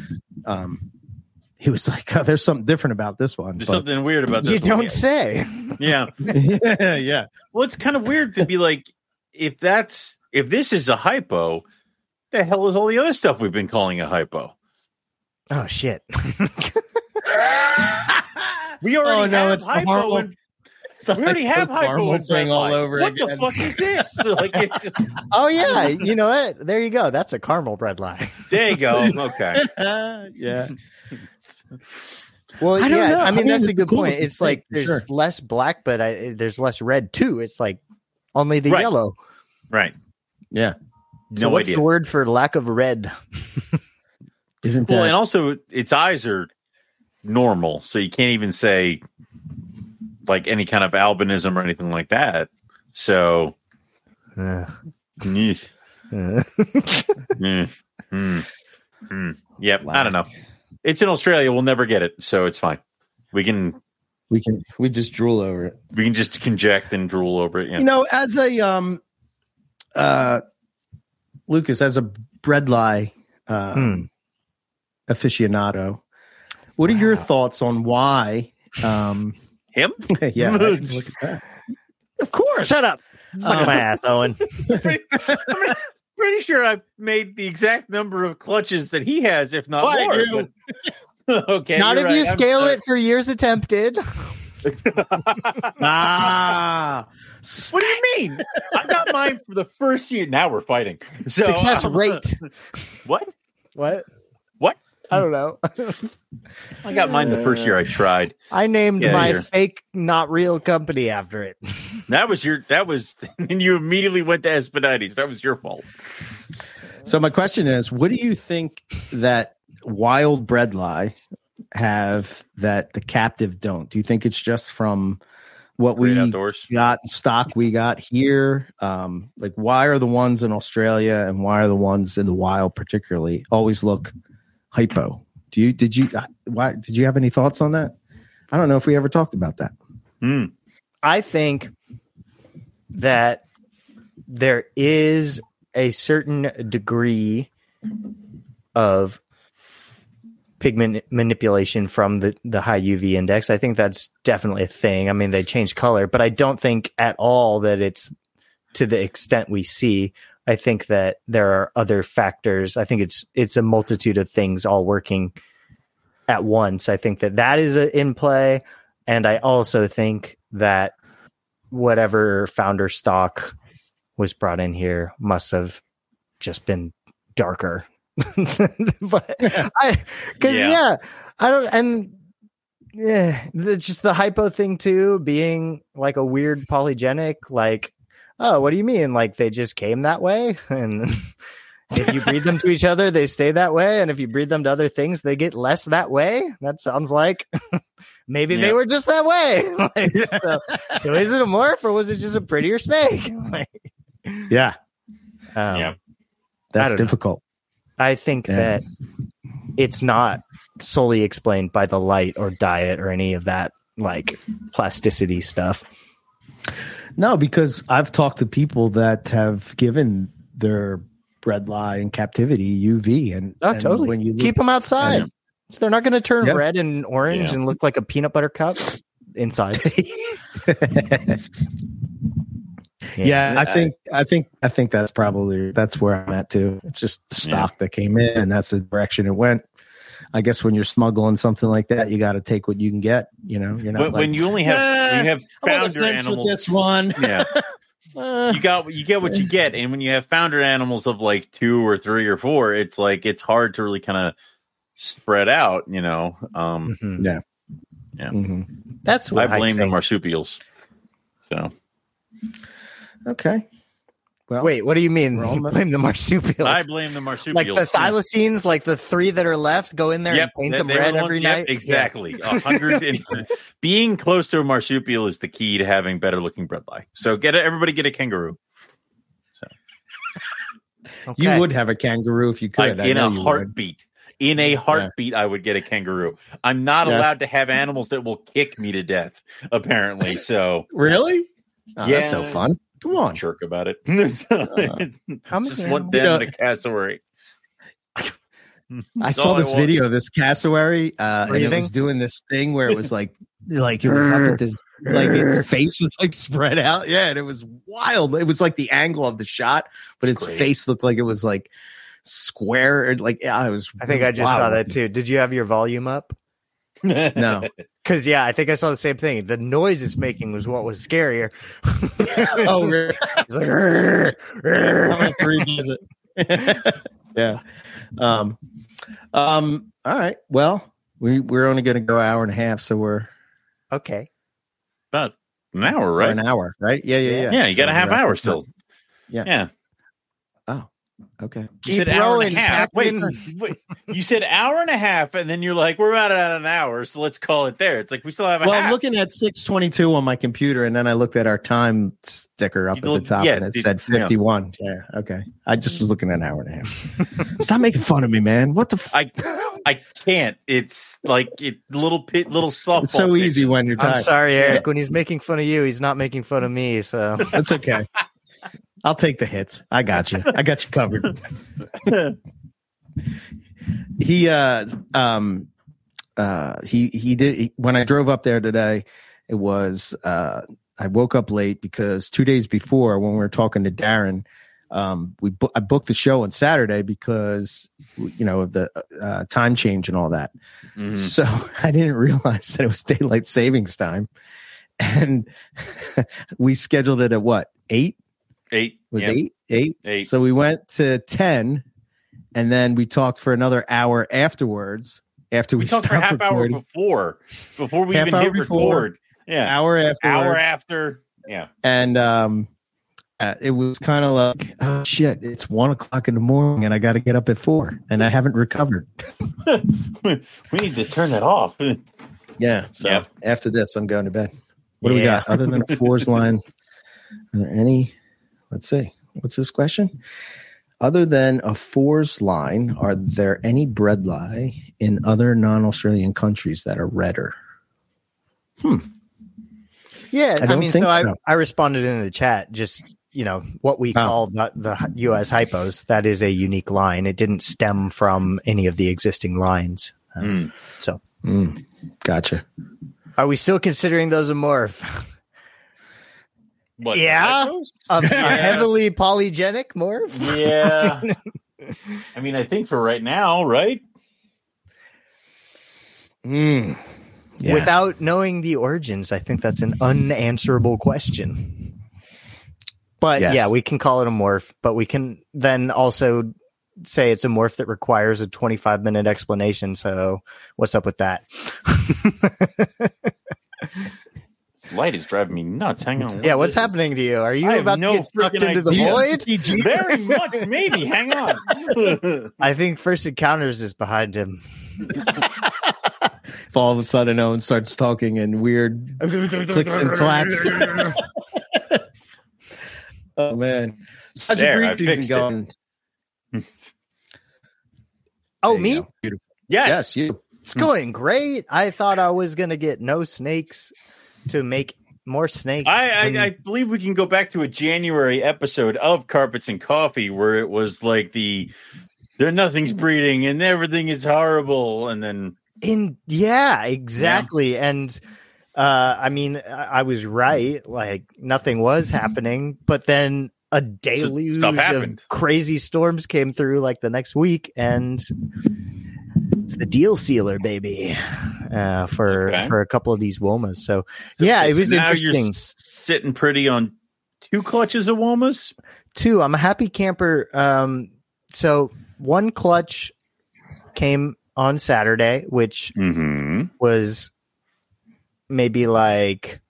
he was like, "Oh, there's something different about this one. There's something weird about this." You don't say. Yeah, yeah. Well, it's kind of weird to be like, if this is a hypo. The hell is all the other stuff we've been calling a hypo? Oh shit! We already have it's hypo. We already have hypo thing all over what again. The fuck is this? Like oh yeah, you know what? There you go. That's a caramel bread lie. There you go. Okay. Yeah. Well, I don't know. I mean, that's a good cool point. It's like there's less black, but there's less red too. It's like only the yellow. Right. Yeah. So what's the word for lack of red? Isn't that? Well, and also its eyes are normal, so you can't even say like any kind of albinism or anything like that. So, yep, I don't know. It's in Australia. We'll never get it, so it's fine. We just drool over it. We can just conject and drool over it. Yeah. You know, as a Lucas, as a bread lie aficionado, what are your thoughts on why him? Yeah, look at that. Of course. Shut up. Suck my ass, Owen. Pretty sure I've made the exact number of clutches that he has, if not more. But, okay. Not if you scale it for years attempted. What do you mean? I got mine for the first year. Now we're fighting. So, success rate. What? I don't know. I got mine the first year I tried. I named my fake, not real company after it. And you immediately went to Espinites. That was your fault. So my question is, what do you think that wild bread lie have that the captive don't? Do you think it's just from what we got in stock we got here? Like, why are the ones in Australia and why are the ones in the wild particularly always look hypo? Did you have any thoughts on that? I don't know if we ever talked about that. I think that there is a certain degree of pigment manipulation from the high UV index. I think that's definitely a thing. I mean, they change color, but I don't think at all that it's to the extent we see. I think that there are other factors. I think it's a multitude of things all working at once. I think that is in play. And I also think that whatever founder stock was brought in here must have just been darker. But I don't, and it's just the hypo thing too, being like a weird polygenic, like, oh, what do you mean? Like they just came that way? And if you breed them to each other, they stay that way. And if you breed them to other things, they get less that way. That sounds like maybe they were just that way. Like, so is it a morph or was it just a prettier snake? That's difficult. I think that it's not solely explained by the light or diet or any of that like plasticity stuff. No, because I've talked to people that have given their bread lie in captivity UV, and totally. When you keep them outside, so they're not going to turn red and orange and look like a peanut butter cup inside. I think that's where I'm at too. It's just the stock that came in, and that's the direction it went. I guess when you're smuggling something like that, you got to take what you can get. You know, you're not when you only have you have founder animals. With this one, yeah, you get what you get, and when you have founder animals of like 2 or 3 or 4, it's like it's hard to really kind of spread out. You know, yeah. Mm-hmm. That's what I blame the marsupials. So, okay. Well, wait, what do you mean? You blame the marsupials? I blame the marsupials. Like the thylacines, like the 3 that are left, go in there and paint them red every night? Exactly. 100. Being close to a marsupial is the key to having better looking breadlie. So everybody get a kangaroo. So you would have a kangaroo if you could. In a heartbeat. In a heartbeat, I would get a kangaroo. I'm not allowed to have animals that will kick me to death, apparently. So really? That's so fun. Come on, jerk about it. How much? Just want them in a cassowary. I saw this video of this cassowary, and it was doing this thing where it was like it was up at this, like its face was like spread out. Yeah, and it was wild. It was like the angle of the shot, but its face looked like it was like square. Like I think I just saw that too. Did you have your volume up? No. Because I think I saw the same thing. The noise it's making was what was scarier. Oh, really? It's like, I'm going to revisit. Yeah. All right. Well, we're only going to go 1.5 hours, so we're okay. About an hour, right? An hour, right? Yeah. Yeah, you got a half hour still. Yeah. Oh. Okay. You said hour and a half. Wait, you said 1.5 hours, and then you're like, we're about at an hour, so let's call it there. It's like we still have a half. I'm looking at 6:22 on my computer, and then I looked at our time sticker up at the top, and it said 51. Yeah. Okay. I just was looking at 1.5 hours. Stop making fun of me, man. What the? I can't. It's like little softball. It's so easy when you're tired. I'm sorry, Eric. When he's making fun of you, he's not making fun of me. So that's okay. I'll take the hits. I got you. I got you covered. He did. When I drove up there today, it was I woke up late because 2 days before, when we were talking to Darren, I booked the show on Saturday because of the time change and all that. Mm-hmm. So I didn't realize that it was daylight savings time, and we scheduled it at what 8. 8 was 8. So we went to 10, and then we talked for another hour afterwards. After we talked for half recording. Hour before we even hit record. Yeah, hour after. Yeah, and it was kind of like, oh shit, it's 1:00 in the morning, and I got to get up at 4, and I haven't recovered. We need to turn that off. Yeah. So after this, I'm going to bed. What do we got other than a fours line? Are there any? Let's see. What's this question? Other than a fours line, are there any breadlie in other non-Australian countries that are redder? Yeah, I mean, so. I responded in the chat, just, what we call the U.S. hypos. That is a unique line. It didn't stem from any of the existing lines. Gotcha. Are we still considering those a morph? What, a heavily polygenic morph? Yeah. I mean, I think for right now, right? Yeah. Without knowing the origins, I think that's an unanswerable question. But we can call it a morph, but we can then also say it's a morph that requires a 25-minute explanation. So what's up with that? Light is driving me nuts. Hang on. Yeah, what's happening to you? Are you about to get sucked into the void? Very much, maybe. Hang on. I think First Encounters is behind him. If all of a sudden Owen starts talking in weird clicks and clacks. Oh man, such a great season going. Oh, me? Beautiful. Yes, you. It's going great. I thought I was going to get no snakes to make more snakes. I believe we can go back to a January episode of Carpets and Coffee where it was like nothing's breeding and everything is horrible, and then exactly. Yeah. And I mean, I was right. Like nothing was happening, but then a deluge of crazy storms came through like the next week, and the deal sealer, baby, for a couple of these Womas. So yeah, it was interesting. You're sitting pretty on 2 clutches of Womas. 2. I'm a happy camper. So one clutch came on Saturday, which was maybe like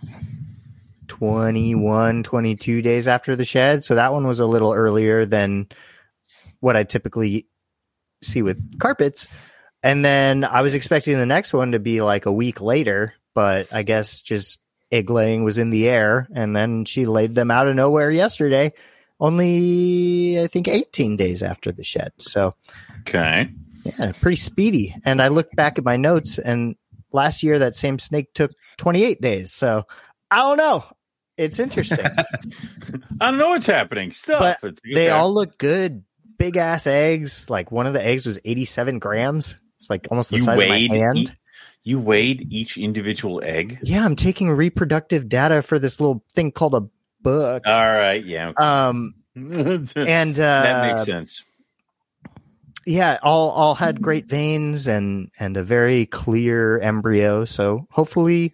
21, 22 days after the shed. So that one was a little earlier than what I typically see with carpets. And then I was expecting the next one to be like a week later, but I guess just egg laying was in the air. And then she laid them out of nowhere yesterday, only I think 18 days after the shed. So, okay. Yeah, pretty speedy. And I looked back at my notes, and last year that same snake took 28 days. So I don't know. It's interesting. I don't know what's happening. Stuff. But they all look good. Big ass eggs. Like one of the eggs was 87 grams. It's like almost the size of my hand. You weighed each individual egg? Yeah, I'm taking reproductive data for this little thing called a book. All right. Yeah. And that makes sense. Yeah, all had great veins and a very clear embryo. So hopefully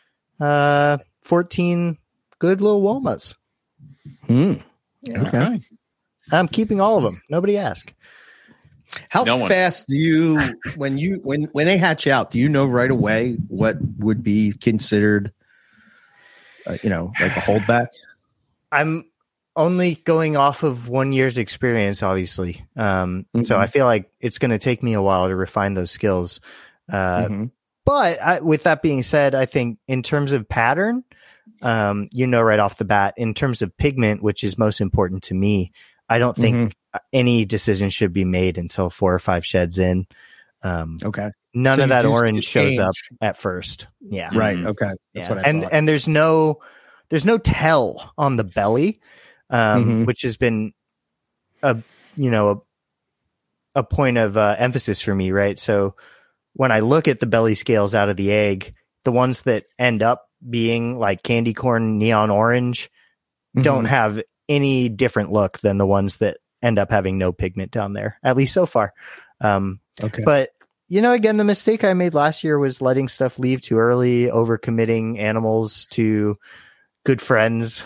14 good little Womas. Yeah. Okay. I'm keeping all of them. Nobody asked. How fast do you when they hatch out, do you know right away what would be considered like a holdback? I'm only going off of 1 year's experience, obviously. So I feel like it's going to take me a while to refine those skills. But with that being said, I think in terms of pattern, right off the bat, in terms of pigment, which is most important to me, I don't think any decision should be made until 4 or 5 sheds in. Okay. None of that orange shows up at first. Yeah. Right. Okay. That's what I thought. And there's no tell on the belly, which has been a point of emphasis for me. Right. So when I look at the belly scales out of the egg, the ones that end up being like candy corn, neon orange don't have any different look than the ones that end up having no pigment down there, at least so far. Okay. But again, the mistake I made last year was letting stuff leave too early, overcommitting animals to good friends,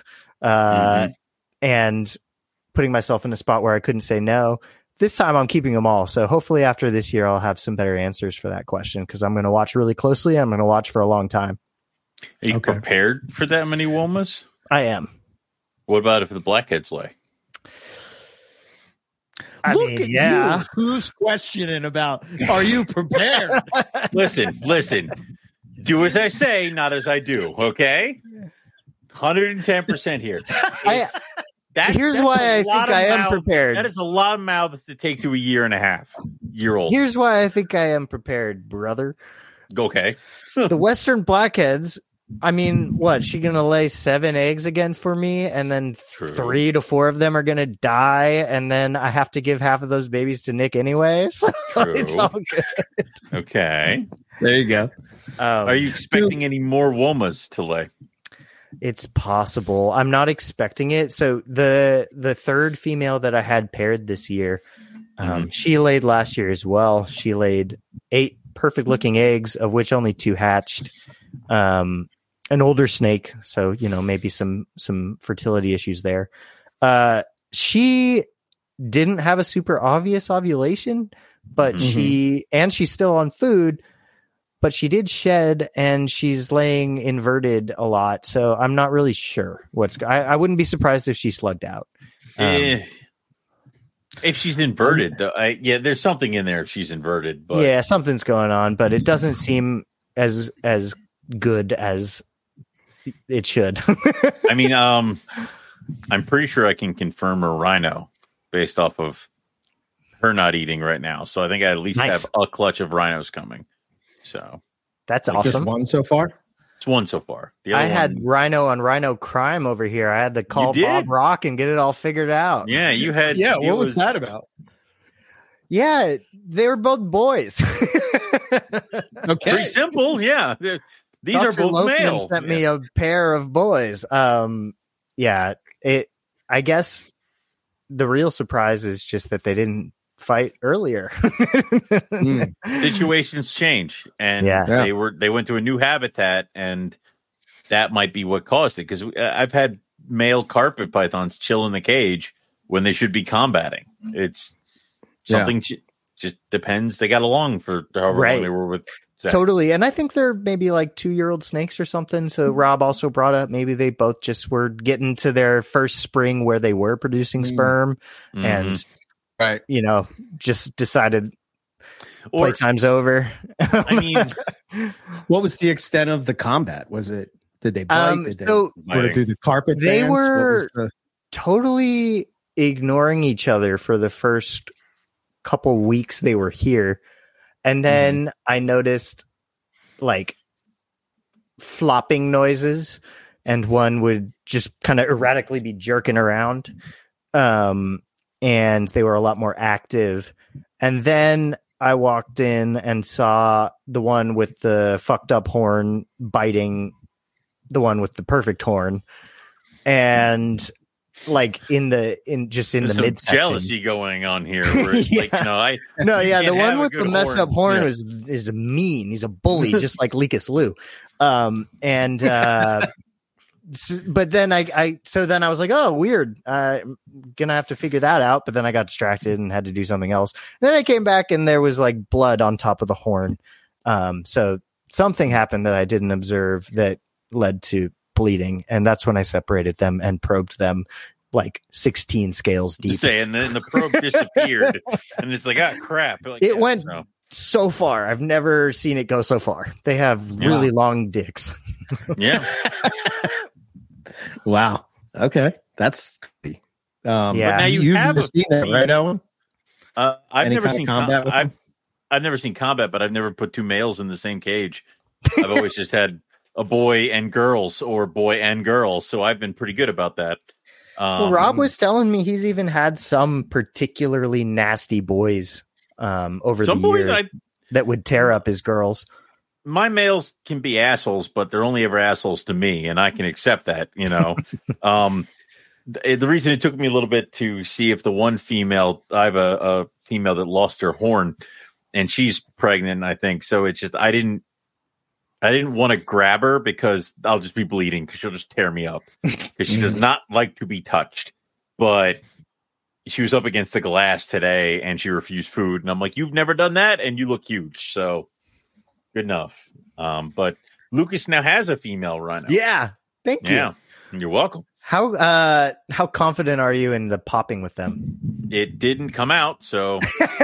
and putting myself in a spot where I couldn't say no. This time I'm keeping them all. So hopefully after this year, I'll have some better answers for that question, because I'm going to watch really closely. I'm going to watch for a long time. Are you prepared for that many Womas? I am. What about if the blackheads lay? Look at you. Who's questioning about, are you prepared? Listen. Do as I say, not as I do. Okay? 110% here. Here's why I think I am prepared. That is a lot of mouths to take to a 1.5-year-old. Here's why I think I am prepared, brother. Okay. The Western blackheads, I mean, she going to lay 7 eggs again for me, and then 3 to 4 of them are going to die, and then I have to give half of those babies to Nick anyway. So it's all good. Okay. There you go. Are you expecting any more Womas to lay? It's possible. I'm not expecting it. So the third female that I had paired this year, she laid last year as well. She laid 8 perfect looking eggs, of which only 2 hatched. An older snake, so maybe some fertility issues there. She didn't have a super obvious ovulation, but she's still on food, but she did shed, and she's laying inverted a lot. So I'm not really sure I wouldn't be surprised if she slugged out. If she's inverted, though, there's something in there if she's inverted. But yeah, something's going on, but it doesn't seem as good as it should. I mean, I'm pretty sure I can confirm a rhino based off of her not eating right now. So I think I at least have a clutch of rhinos coming. So that's awesome. Just one so far? It's one so far. I had rhino on rhino crime over here. I had to call Bob Rock and get it all figured out. Yeah, you had. Yeah, what was that about? Yeah, they were both boys. Okay. Pretty simple. Yeah. These Dr. are both Loafman male. Sent me a pair of boys. I guess the real surprise is just that they didn't fight earlier. Situations change, and they went to a new habitat, and that might be what caused it. Because I've had male carpet pythons chill in the cage when they should be combating. It's something just depends. They got along for however long they were with Zach. Totally. And I think they're maybe like 2-year-old snakes or something. So Rob also brought up maybe they both just were getting to their first spring where they were producing sperm and, just decided playtime's over. I mean, what was the extent of the combat? Was it, did they bite? Did they do the carpet They dance? were totally ignoring each other for the first couple weeks they were here. And then I noticed like flopping noises, and one would just kind of erratically be jerking around. And they were a lot more active. And then I walked in and saw the one with the fucked up horn biting the one with the perfect horn. And like in the midsection, jealousy going on here. Where it's the one with the messed up horn is mean. He's a bully, just like Lekus Lou. But then I was like, oh, weird. I'm gonna have to figure that out. But then I got distracted and had to do something else. And then I came back and there was like blood on top of the horn. So something happened that I didn't observe that led to bleeding, and that's when I separated them and probed them like 16 scales deep. And then the probe disappeared, and it's like, oh crap! It went so far. I've never seen it go so far. They have really long dicks. Yeah. Wow. Okay, that's creepy. But now you've never seen that, right, Owen? I've never seen combat. I've never seen combat, but I've never put two males in the same cage. I've always just had a boy and girls, or boy and girls. So I've been pretty good about that. Rob was telling me he's even had some particularly nasty boys over the years that would tear up his girls. My males can be assholes, but they're only ever assholes to me, and I can accept that, The reason it took me a little bit to see if the one female, I have a female that lost her horn, and she's pregnant, I think. So it's just I didn't want to grab her because I'll just be bleeding because she'll just tear me up because she does not like to be touched. But she was up against the glass today and she refused food. And I'm like, you've never done that and you look huge. So good enough. But Lucas now has a female rhino. Yeah. Thank you. Yeah. You're welcome. How confident are you in the popping with them? It didn't come out, so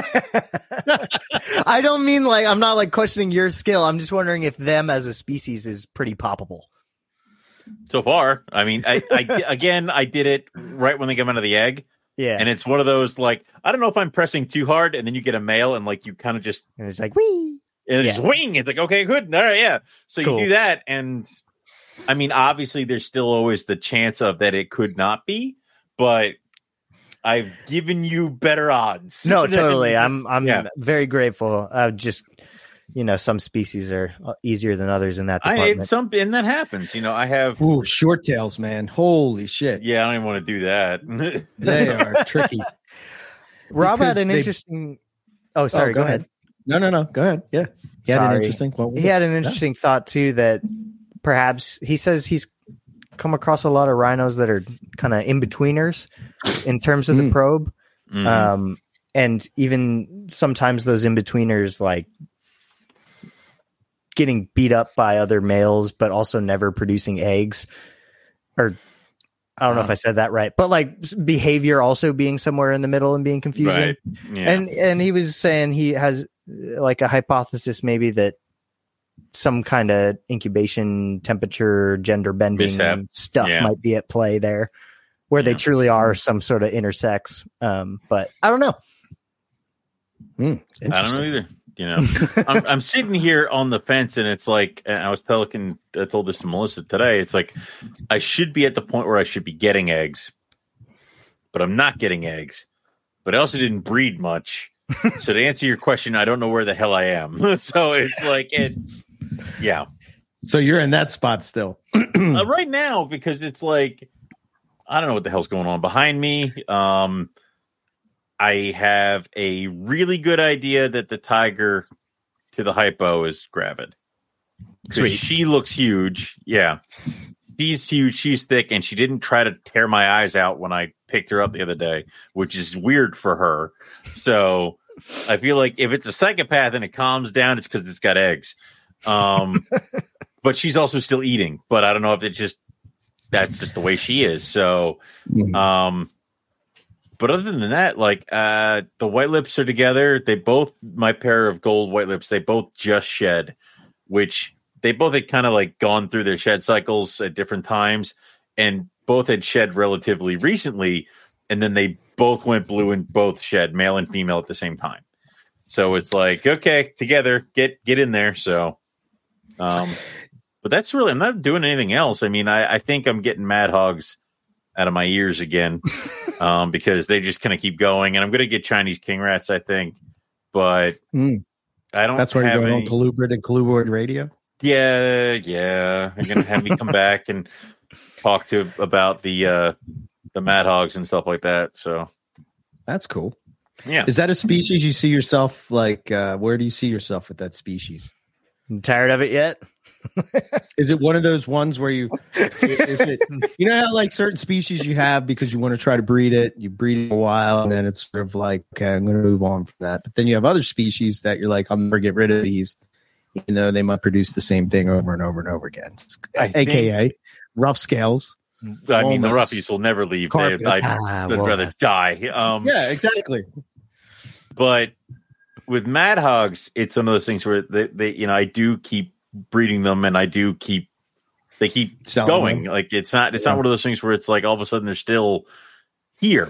I don't mean like I'm not like questioning your skill. I'm just wondering if them as a species is pretty poppable. So far, I mean, I did it right when they come out of the egg. Yeah, and it's one of those like I don't know if I'm pressing too hard, and then you get a male, and like you kind of just and it's like wee, and it's wing. It's like okay, good, all right, yeah. So cool. You do that, and I mean, obviously, there's still always the chance of that it could not be, but I've given you better odds. No, totally. I'm very grateful. Just some species are easier than others in that department. And that happens. I have short tails, man. Holy shit! Yeah, I don't even want to do that. They are tricky. Rob had an interesting. Oh, sorry. Go ahead. No. Go ahead. Yeah, he had an interesting thought too. That perhaps he says he's come across a lot of rhinos that are kind of in-betweeners in terms of the probe. And even sometimes those in-betweeners like getting beat up by other males, but also never producing eggs. Or I don't know if I said that right, but like behavior also being somewhere in the middle and being confusing. Right. Yeah. And he was saying he has like a hypothesis maybe that some kind of incubation temperature, gender bending stuff might be at play there where they truly are some sort of intersex. But I don't know. I don't know either. I'm sitting here on the fence and it's like, and I told this to Melissa today. It's like, I should be at the point where I should be getting eggs, but I'm not getting eggs, but I also didn't breed much. So to answer your question, I don't know where the hell I am. So it's like, yeah. So you're in that spot still right now because it's like I don't know what the hell's going on behind me. I I have a really good idea that the tiger to the hypo is gravid. Sweet. She looks huge. Yeah. She's huge. She's thick. And she didn't try to tear my eyes out when I picked her up the other day, which is weird for her. So I feel like if it's a psychopath and it calms down, it's because it's got eggs. But she's also still eating. But I don't know if that's just the way she is. So, but other than that, like the white lips are together. My pair of gold white lips, they both just shed, which they both had kind of like gone through their shed cycles at different times, and both had shed relatively recently. And then they both went blue and both shed, male and female, at the same time. So it's like, okay, together, get in there. So, but that's really, I'm not doing anything else. I mean, I think I'm getting Mad Hogs out of my ears again. Because they just kind of keep going, and I'm going to get Chinese king rats, I think, but I don't. That's where you're going on Colubrid and Colubrid Radio. Yeah. They're going to have me come back and talk about the Mad Hogs and stuff like that. So that's cool. Yeah, is that a species you see yourself like? Where do you see yourself with that species? You tired of it yet? Is it one of those ones where you know how like certain species you have because you want to try to breed it, you breed it a while, and then it's sort of like, okay, I'm going to move on from that. But then you have other species that you're like, I'll never get rid of these, even though they might produce the same thing over and over and over again. AKA rough scales. I mean, the roughies will never leave. They'd rather die. Yeah, exactly. But with Mad Hogs, it's one of those things where they I do keep breeding them, and they keep going. Them. Like it's not one of those things where it's like all of a sudden they're still here.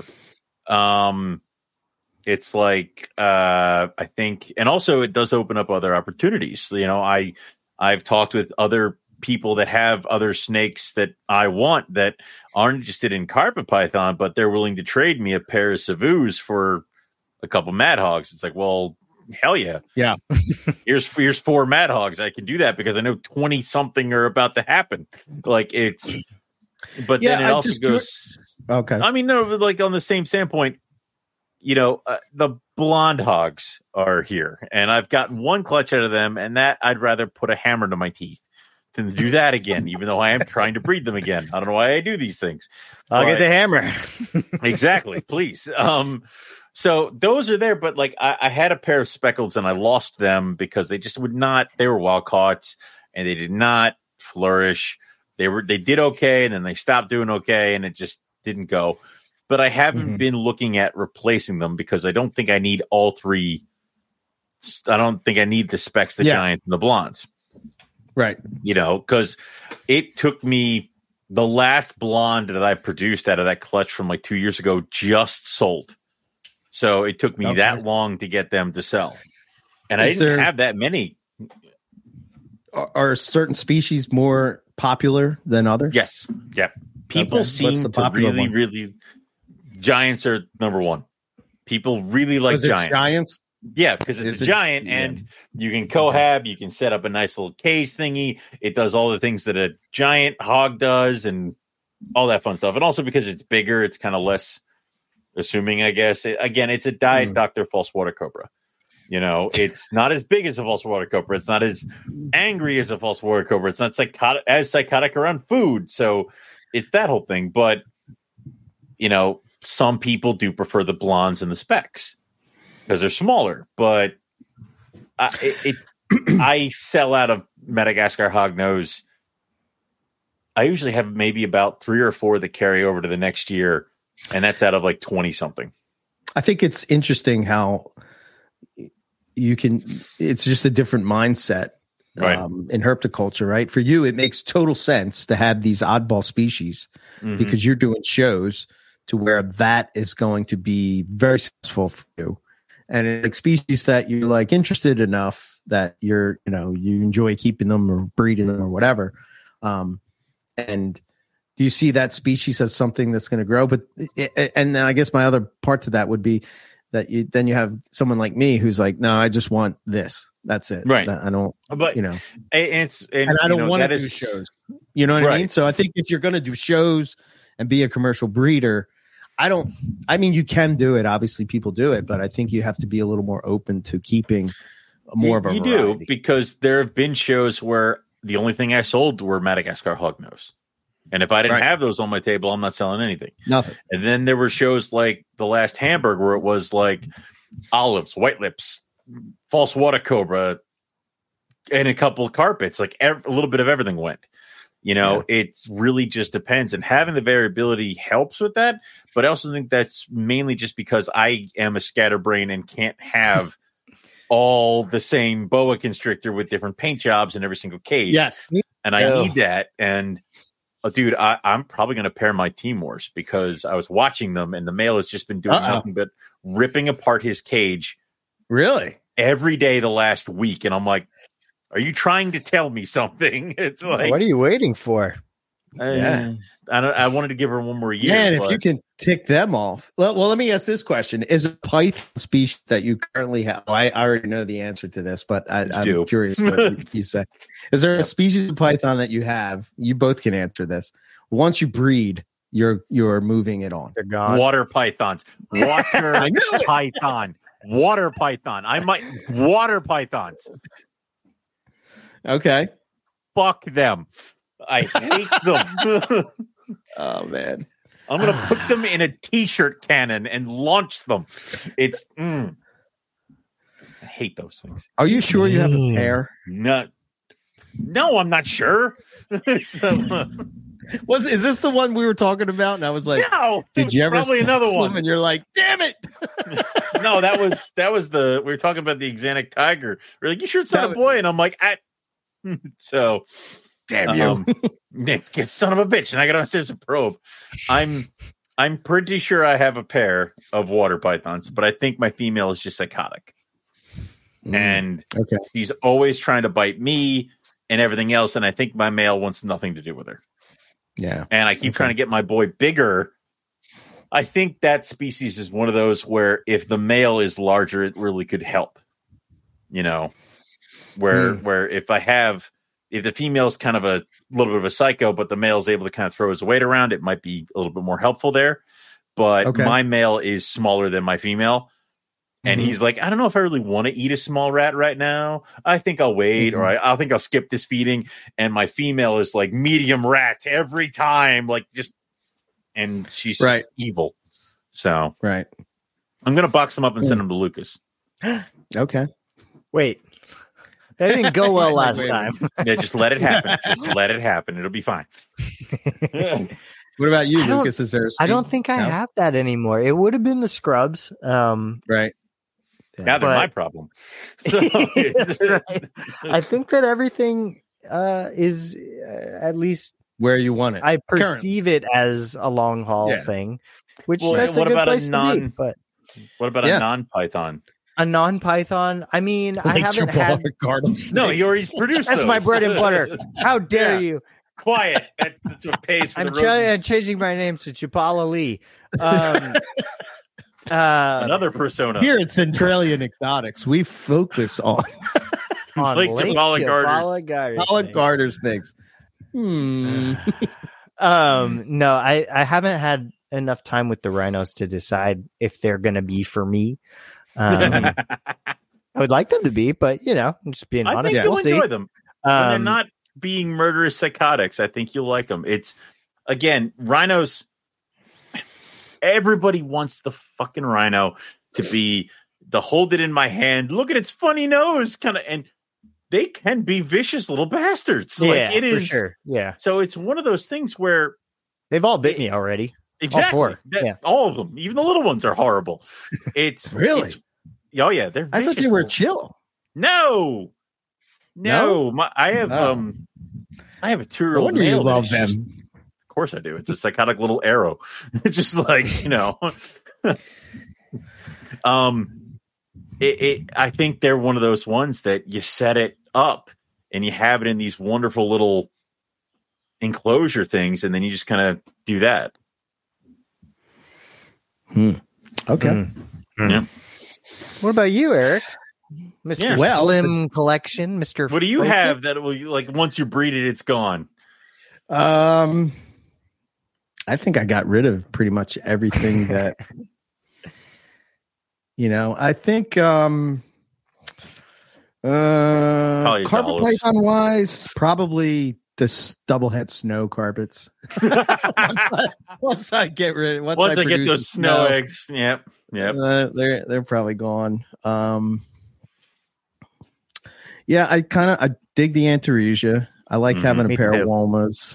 It's like I think, and also it does open up other opportunities. I've talked with other people that have other snakes that I want that aren't interested in carpet python, but they're willing to trade me a pair of Savus for a couple Mad Hogs. It's like, well, hell yeah. Yeah. Here's 4 Mad Hogs. I can do that because I know 20 something are about to happen. Like it's, but then it also goes, okay. I mean, no, like on the same standpoint, the blonde hogs are here, and I've gotten one clutch out of them, and that I'd rather put a hammer to my teeth than do that again, even though I am trying to breed them again. I don't know why I do these things. I'll get the hammer. Exactly. Please. So those are there, but like I had a pair of speckleds and I lost them because they just would not, they were wild caughts and they did not flourish. They did okay. And then they stopped doing okay. And it just didn't go, but I haven't been looking at replacing them because I don't think I need all 3. I don't think I need the specks, the giants and the blondes. Right. Cause it took me, the last blonde that I produced out of that clutch from like 2 years ago just sold. So it took me that long to get them to sell. And I didn't have that many. Are certain species more popular than others? Yes. Yeah. People seem to really, giants are number one. People really like giants. Yeah, because it's a giant and you can cohab, you can set up a nice little cage thingy. It does all the things that a giant hog does and all that fun stuff. And also because it's bigger, it's kind of less assuming, I guess. It's a diet Dr. False Water Cobra. It's not as big as a false water cobra. It's not as angry as a false water cobra. It's not psychotic around food. So it's that whole thing. But, some people do prefer the blondes and the specks because they're smaller. But I sell out of Madagascar hognose. I usually have maybe about 3 or 4 that carry over to the next year. And that's out of like 20 something. I think it's interesting how it's just a different mindset in herpetoculture, right? For you, it makes total sense to have these oddball species because you're doing shows to where that is going to be very successful for you. And it's like species that you're like interested enough that you enjoy keeping them or breeding them or whatever. And do you see that species as something that's going to grow? But and then I guess my other part to that would be that you have someone like me who's like, no, I just want this. That's it. Right. I don't. But and I don't want to do shows. You know what I mean? So I think if you're going to do shows and be a commercial breeder, I mean, you can do it. Obviously, people do it, but I think you have to be a little more open to keeping more of a variety. You do, because there have been shows where the only thing I sold were Madagascar hognose. And if I didn't have those on my table, I'm not selling anything. Nothing. And then there were shows like The Last Hamburg where it was like olives, white lips, false water cobra, and a couple of carpets. Like a little bit of everything went. You know, it really just depends. And having the variability helps with that. But I also think that's mainly just because I am a scatterbrain and can't have all the same boa constrictor with different paint jobs in every single cage. Yes. And I need that. And dude, I'm probably going to pair my Timors because I was watching them and the male has just been doing nothing but ripping apart his cage. Really? Every day the last week. And I'm like, are you trying to tell me something? It's like, what are you waiting for? I wanted to give her one more year. Man, if you can tick them off. Well, let me ask this question. Is a python species that you currently have? I already know the answer to this, but I'm curious what you say. Is there a species of python that you have? You both can answer this. Once you breed, you're moving it on. They're gone. Water pythons. Water python. Water python. Water pythons. Okay. Fuck them. I hate them. Oh, man. I'm going to put them in a T-shirt cannon and launch them. It's... I hate those things. Are you sure you have a pair? No, I'm not sure. Is this the one we were talking about? And I was like, no, did you ever probably another one? And you're like, damn it. No, that was we were talking about the Xanac Tiger. We're like, you sure it's not a boy? And I'm like, so damn you, son of a bitch. And I got downstairs a probe. I'm pretty sure I have a pair of water pythons, but I think my female is just psychotic. And she's always trying to bite me and everything else. And I think my male wants nothing to do with her. Yeah. And I keep trying to get my boy bigger. I think that species is one of those where if the male is larger, it really could help. You know, where if the female's kind of a little bit of a psycho, but the male's able to kind of throw his weight around, it might be a little bit more helpful there. But my male is smaller than my female. And he's like, I don't know if I really want to eat a small rat right now. I think I'll wait, or I think I'll skip this feeding. And my female is like medium rat every time, like and she's just evil. So I'm going to box them up and send them to Lucas. Okay. Wait. That didn't go well last time. Yeah, just let it happen. Just let it happen. It'll be fine. What about you, Lucas? Is there I don't think I have that anymore. It would have been the scrubs. Right. Now they're my problem. So, I think that everything is at least where you want it. I perceive it as a long haul thing, which that's a good place to be. But what about a non-python? A non-python? I mean, I haven't had... No, you already produced That's those. my bread and butter. How dare you? Quiet. That's what pays for I'm changing my name to Chupala Lee. Another persona. Here at Centralian Exotics, we focus on Lake Chupala Garter snakes. No, I haven't had enough time with the rhinos to decide if they're going to be for me. I would like them to be, but I'm just being honest. I think you'll enjoy them. When they're not being murderous psychotics, I think you'll like them. It's, again, rhinos. Everybody wants the fucking rhino to be the hold it in my hand, look at its funny nose kind of, and they can be vicious little bastards. Yeah, like it is. For sure. Yeah. So it's one of those things where they've all bit me already. Exactly. All of them. Even the little ones are horrible. It's really. Oh yeah, they're. I thought they were chill. No. I have a 2-year-old male. You love them. Of course I do. It's a psychotic little arrow. It's just like I think they're one of those ones that you set it up and you have it in these wonderful little enclosure things, and then you just kind of do that. Okay. Yeah. What about you, Eric? Mr. Slim Collection, Mr. What do you have that will, like, once you breed it, it's gone? I think I got rid of pretty much everything that, I think carpet python wise, probably the doublehead snow carpets. Once I get those snow eggs, yep. They're probably gone. Yeah, I dig the Antaresia. I like having a pair of Walmas.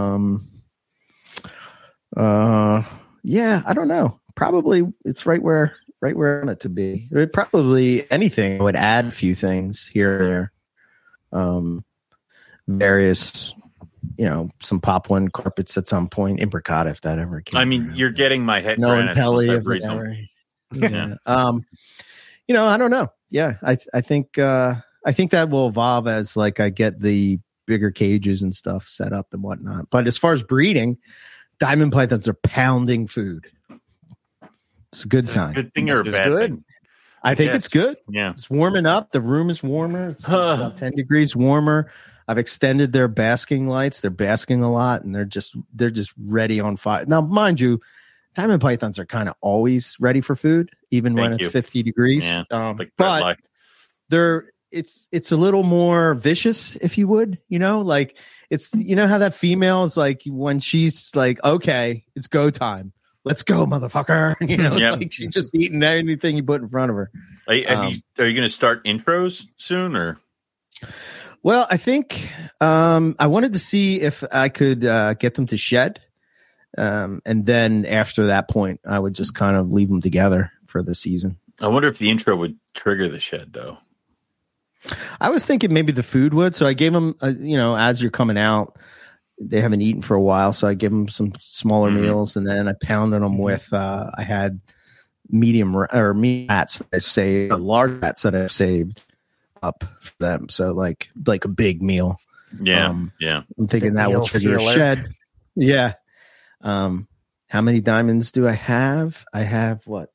Yeah, I don't know. Probably it's right where I want it to be. Probably anything. I would add a few things here or there. Various, some Papuan carpets at some point. Imbricata, if that ever came. I mean, you're getting my head. No, Pelly, if it ever. Yeah. I don't know. Yeah, I think that will evolve as like I get the bigger cages and stuff set up and whatnot. But as far as breeding, diamond pythons are pounding food. It's a good sign. Good thing or a bad thing? I think it's good. Yeah, it's warming up. The room is warmer. It's about 10 degrees warmer. I've extended their basking lights. They're basking a lot, and they're just ready on fire. Now, mind you, diamond pythons are kind of always ready for food, even when it's 50 degrees. Yeah, but it's a little more vicious, if you would. Like it's how that female is like when she's like, okay, it's go time. Let's go, motherfucker. Like she's just eating anything you put in front of her. Are you going to start intros soon or? Well, I think I wanted to see if I could get them to shed. And then after that point, I would just kind of leave them together for the season. I wonder if the intro would trigger the shed, though. I was thinking maybe the food would. So I gave them, as you're coming out, they haven't eaten for a while. So I give them some smaller meals, and then I pounded them with, I had meat rats that I saved, large rats that I saved up for them. So like a big meal. Yeah. I'm thinking that will trigger a shed. Yeah. How many diamonds do I have? I have what?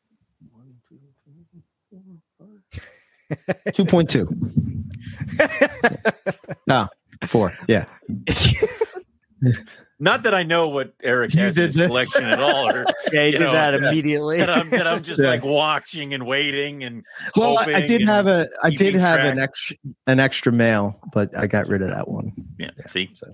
2.2. No, 4. Yeah. Not that I know what Eric has in his collection at all. Or, he did that immediately. That I'm just like watching and waiting and. Well, I did have an extra male, but I got rid of that one. Yeah. See. So.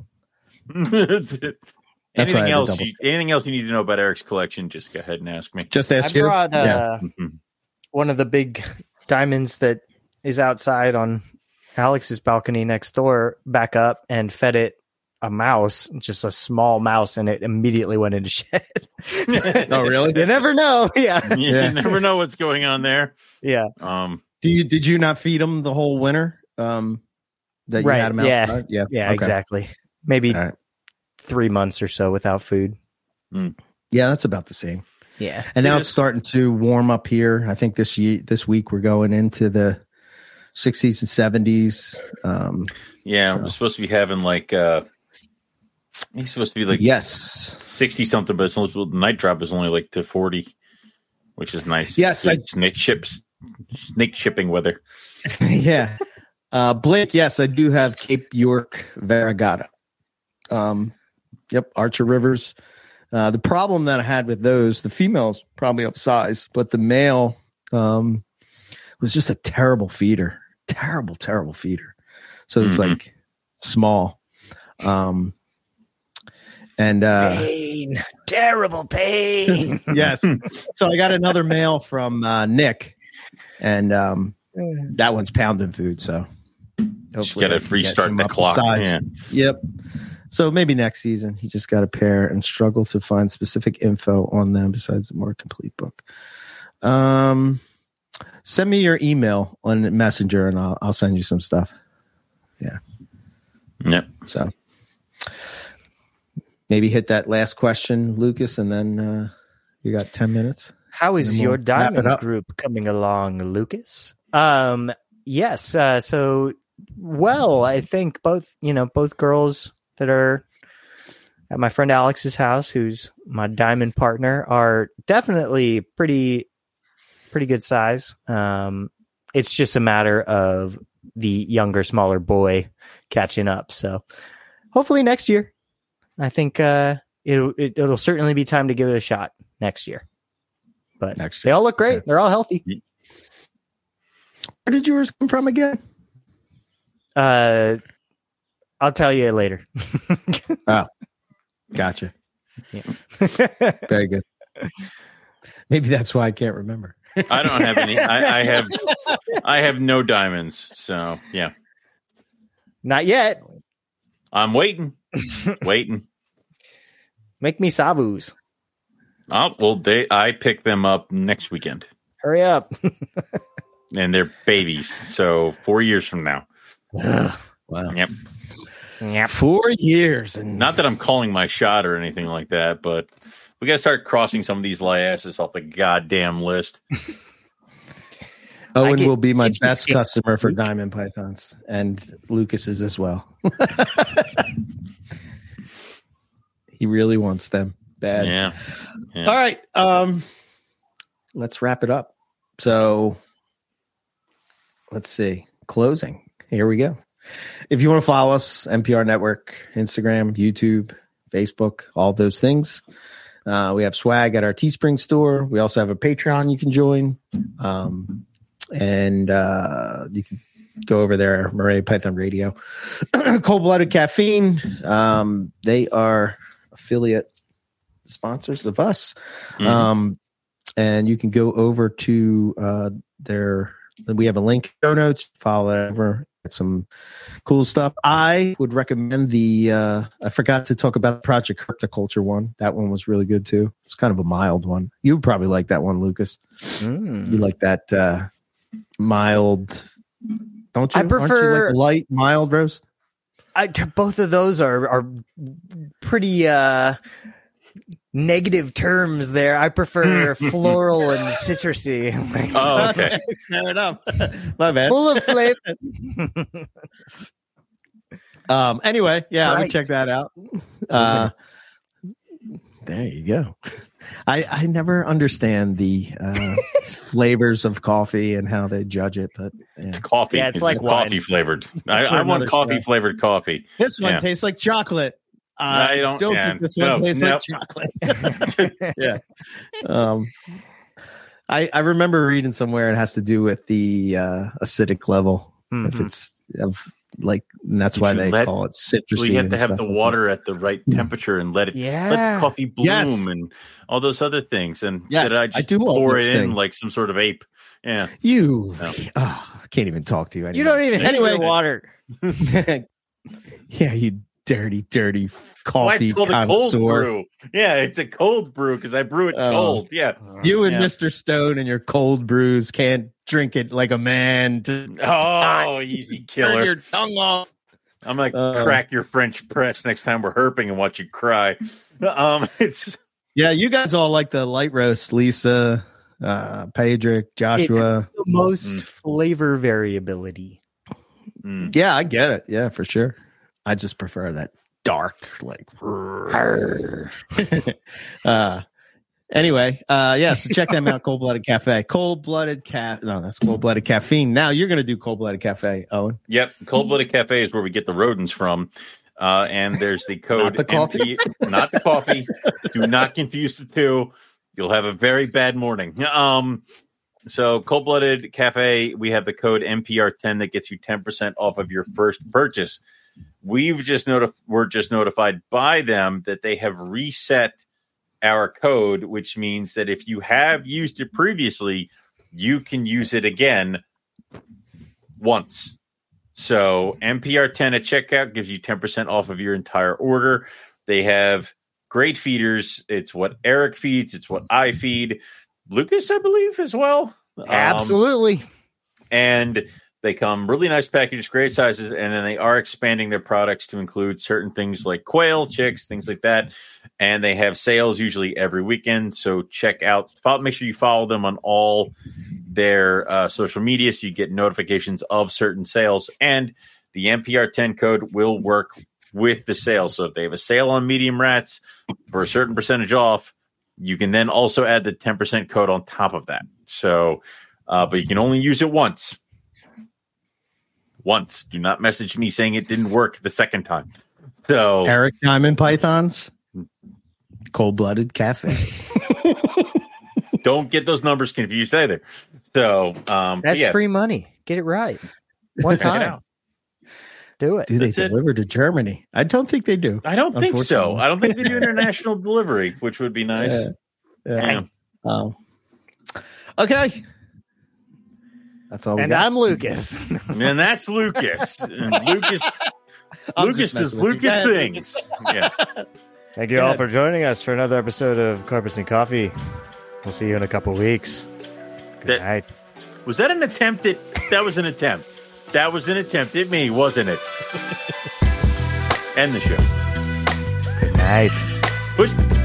Anything else you need to know about Eric's collection? Just go ahead and ask me. Just ask you. I brought one of the big diamonds that is outside on Alex's balcony next door back up and fed it a mouse, just a small mouse, and it immediately went into shed. Oh, really? You never know. Yeah. You never know what's going on there. Yeah. Did you not feed them the whole winter? That you had them outside? Yeah, okay. Exactly. Maybe 3 months or so without food. Yeah, that's about the same. Yeah. And now it's starting to warm up here. I think this week we're going into the 60s and 70s. We're supposed to be having like he's supposed to be like 60 something, but the night drop is only like to 40, which is nice. Yes, snake shipping weather. Yeah. Blake, yes, I do have Cape York variegata. Yep, Archer Rivers. The problem that I had with those, the female's probably upsized, but the male was just a terrible feeder. Terrible feeder. So it's like small. Pain. Terrible pain. Yes. So I got another male from Nick, and that one's pounding food. So hopefully got to restart the clock. Yeah. Yep. So maybe next season he just got a pair and struggle to find specific info on them besides the more complete book. Send me your email on Messenger and I'll send you some stuff. Yeah. Yep. So maybe hit that last question, Lucas, and then you got 10 minutes. How is your diamond group coming along, Lucas? Yes. So, well, I think both girls that are at my friend Alex's house, who's my diamond partner, are definitely pretty good size. It's just a matter of the younger, smaller boy catching up. So hopefully next year, I think it'll certainly be time to give it a shot next year. But they all look great. Okay. They're all healthy. Where did yours come from again? I'll tell you later. Oh, gotcha. Yeah. Very good. Maybe that's why I can't remember. I don't have any. I have no diamonds. So yeah, not yet. I'm waiting. Make me Sabus. Oh well, I pick them up next weekend. Hurry up. And they're babies, so 4 years from now. Wow. Yep. 4 years, and not that I'm calling my shot or anything like that, but we got to start crossing some of these liasses off the goddamn list. Owen will be my best customer for diamond pythons, and Lucas's as well. He really wants them bad. Yeah. All right. Let's wrap it up. So let's see. Closing. Here we go. If you want to follow us, NPR Network, Instagram, YouTube, Facebook, all those things. We have swag at our Teespring store. We also have a Patreon you can join. And you can go over there, Morelia Python Radio. Cold-Blooded Caffeine. They are affiliate sponsors of us. Mm-hmm. And you can go over to we have a link in show notes, follow it over, get some cool stuff. I would recommend I forgot to talk about the Project Herpetoculture one. That one was really good too. It's kind of a mild one. You would probably like that one, Lucas. You like that mild, don't you? I prefer, aren't you like light, mild roast? Both of those are pretty negative terms there. I prefer floral and citrusy. Oh, okay. Fair enough. My bad. Full of flavor. Anyway, yeah, I would check that out. There you go. I never understand the flavors of coffee and how they judge it, but it's coffee. Yeah, it's like coffee flavored. I want coffee flavored coffee. This one tastes like chocolate. I don't think this one tastes like chocolate. Yeah. I remember reading somewhere it has to do with the acidic level. Mm-hmm. If it's and that's why they call it citrusy. Well, you have to have the water at the right temperature and let the coffee bloom and all those other things. And I do pour it in like some sort of ape. Yeah. I can't even talk to you anymore. You don't even hit water. Yeah, you dirty coffee connoisseur. A cold brew. Yeah, it's a cold brew because I brew it cold. Yeah. You and Mr. Stone and your cold brews can't drink it like a man. Easy killer. Turn your tongue off. I'm like crack your French press next time we're herping and watch you cry. You guys all like the light roast, Lisa, Pedrick, Joshua. The most flavor variability. Yeah, I get it. Yeah, for sure. I just prefer that dark, like. Anyway, so check them out. Cold-Blooded Cafe. That's Cold-Blooded Caffeine. Now you're going to do Cold-Blooded Cafe, Owen. Yep, Cold-Blooded Cafe is where we get the rodents from. And there's the code. Not the coffee. Not the coffee. Do not confuse the two. You'll have a very bad morning. So Cold-Blooded Cafe, we have the code NPR10 that gets you 10% off of your first purchase. We're just notified by them that they have reset our code, which means that if you have used it previously, you can use it again once. So NPR10 at checkout gives you 10% off of your entire order. They have great feeders. It's what Eric feeds. It's what I feed. Lucas, I believe, as well. Absolutely. And they come really nice packages, great sizes, and then they are expanding their products to include certain things like quail, chicks, things like that. And they have sales usually every weekend. So check out, make sure you follow them on all their social media so you get notifications of certain sales. And the NPR10 code will work with the sale. So if they have a sale on medium rats for a certain percentage off, you can then also add the 10% code on top of that. So, but you can only use it once. Do not message me saying it didn't work the second time. So Eric Diamond Pythons. Cold-Blooded Cafe. Don't get those numbers confused either. So that's free money. Get it right. One time. Do it. Do they deliver to Germany? I don't think they do. I don't think so. I don't think they do international delivery, which would be nice. Yeah. Oh. Okay. That's all. And I'm Lucas. And that's Lucas. And Lucas does Lucas things. Yeah. Thank you all for joining us for another episode of Carpets and Coffee. We'll see you in a couple weeks. Good night. Was that an attempt that was an attempt? That was an attempt at me, wasn't it? End the show. Good night. Push.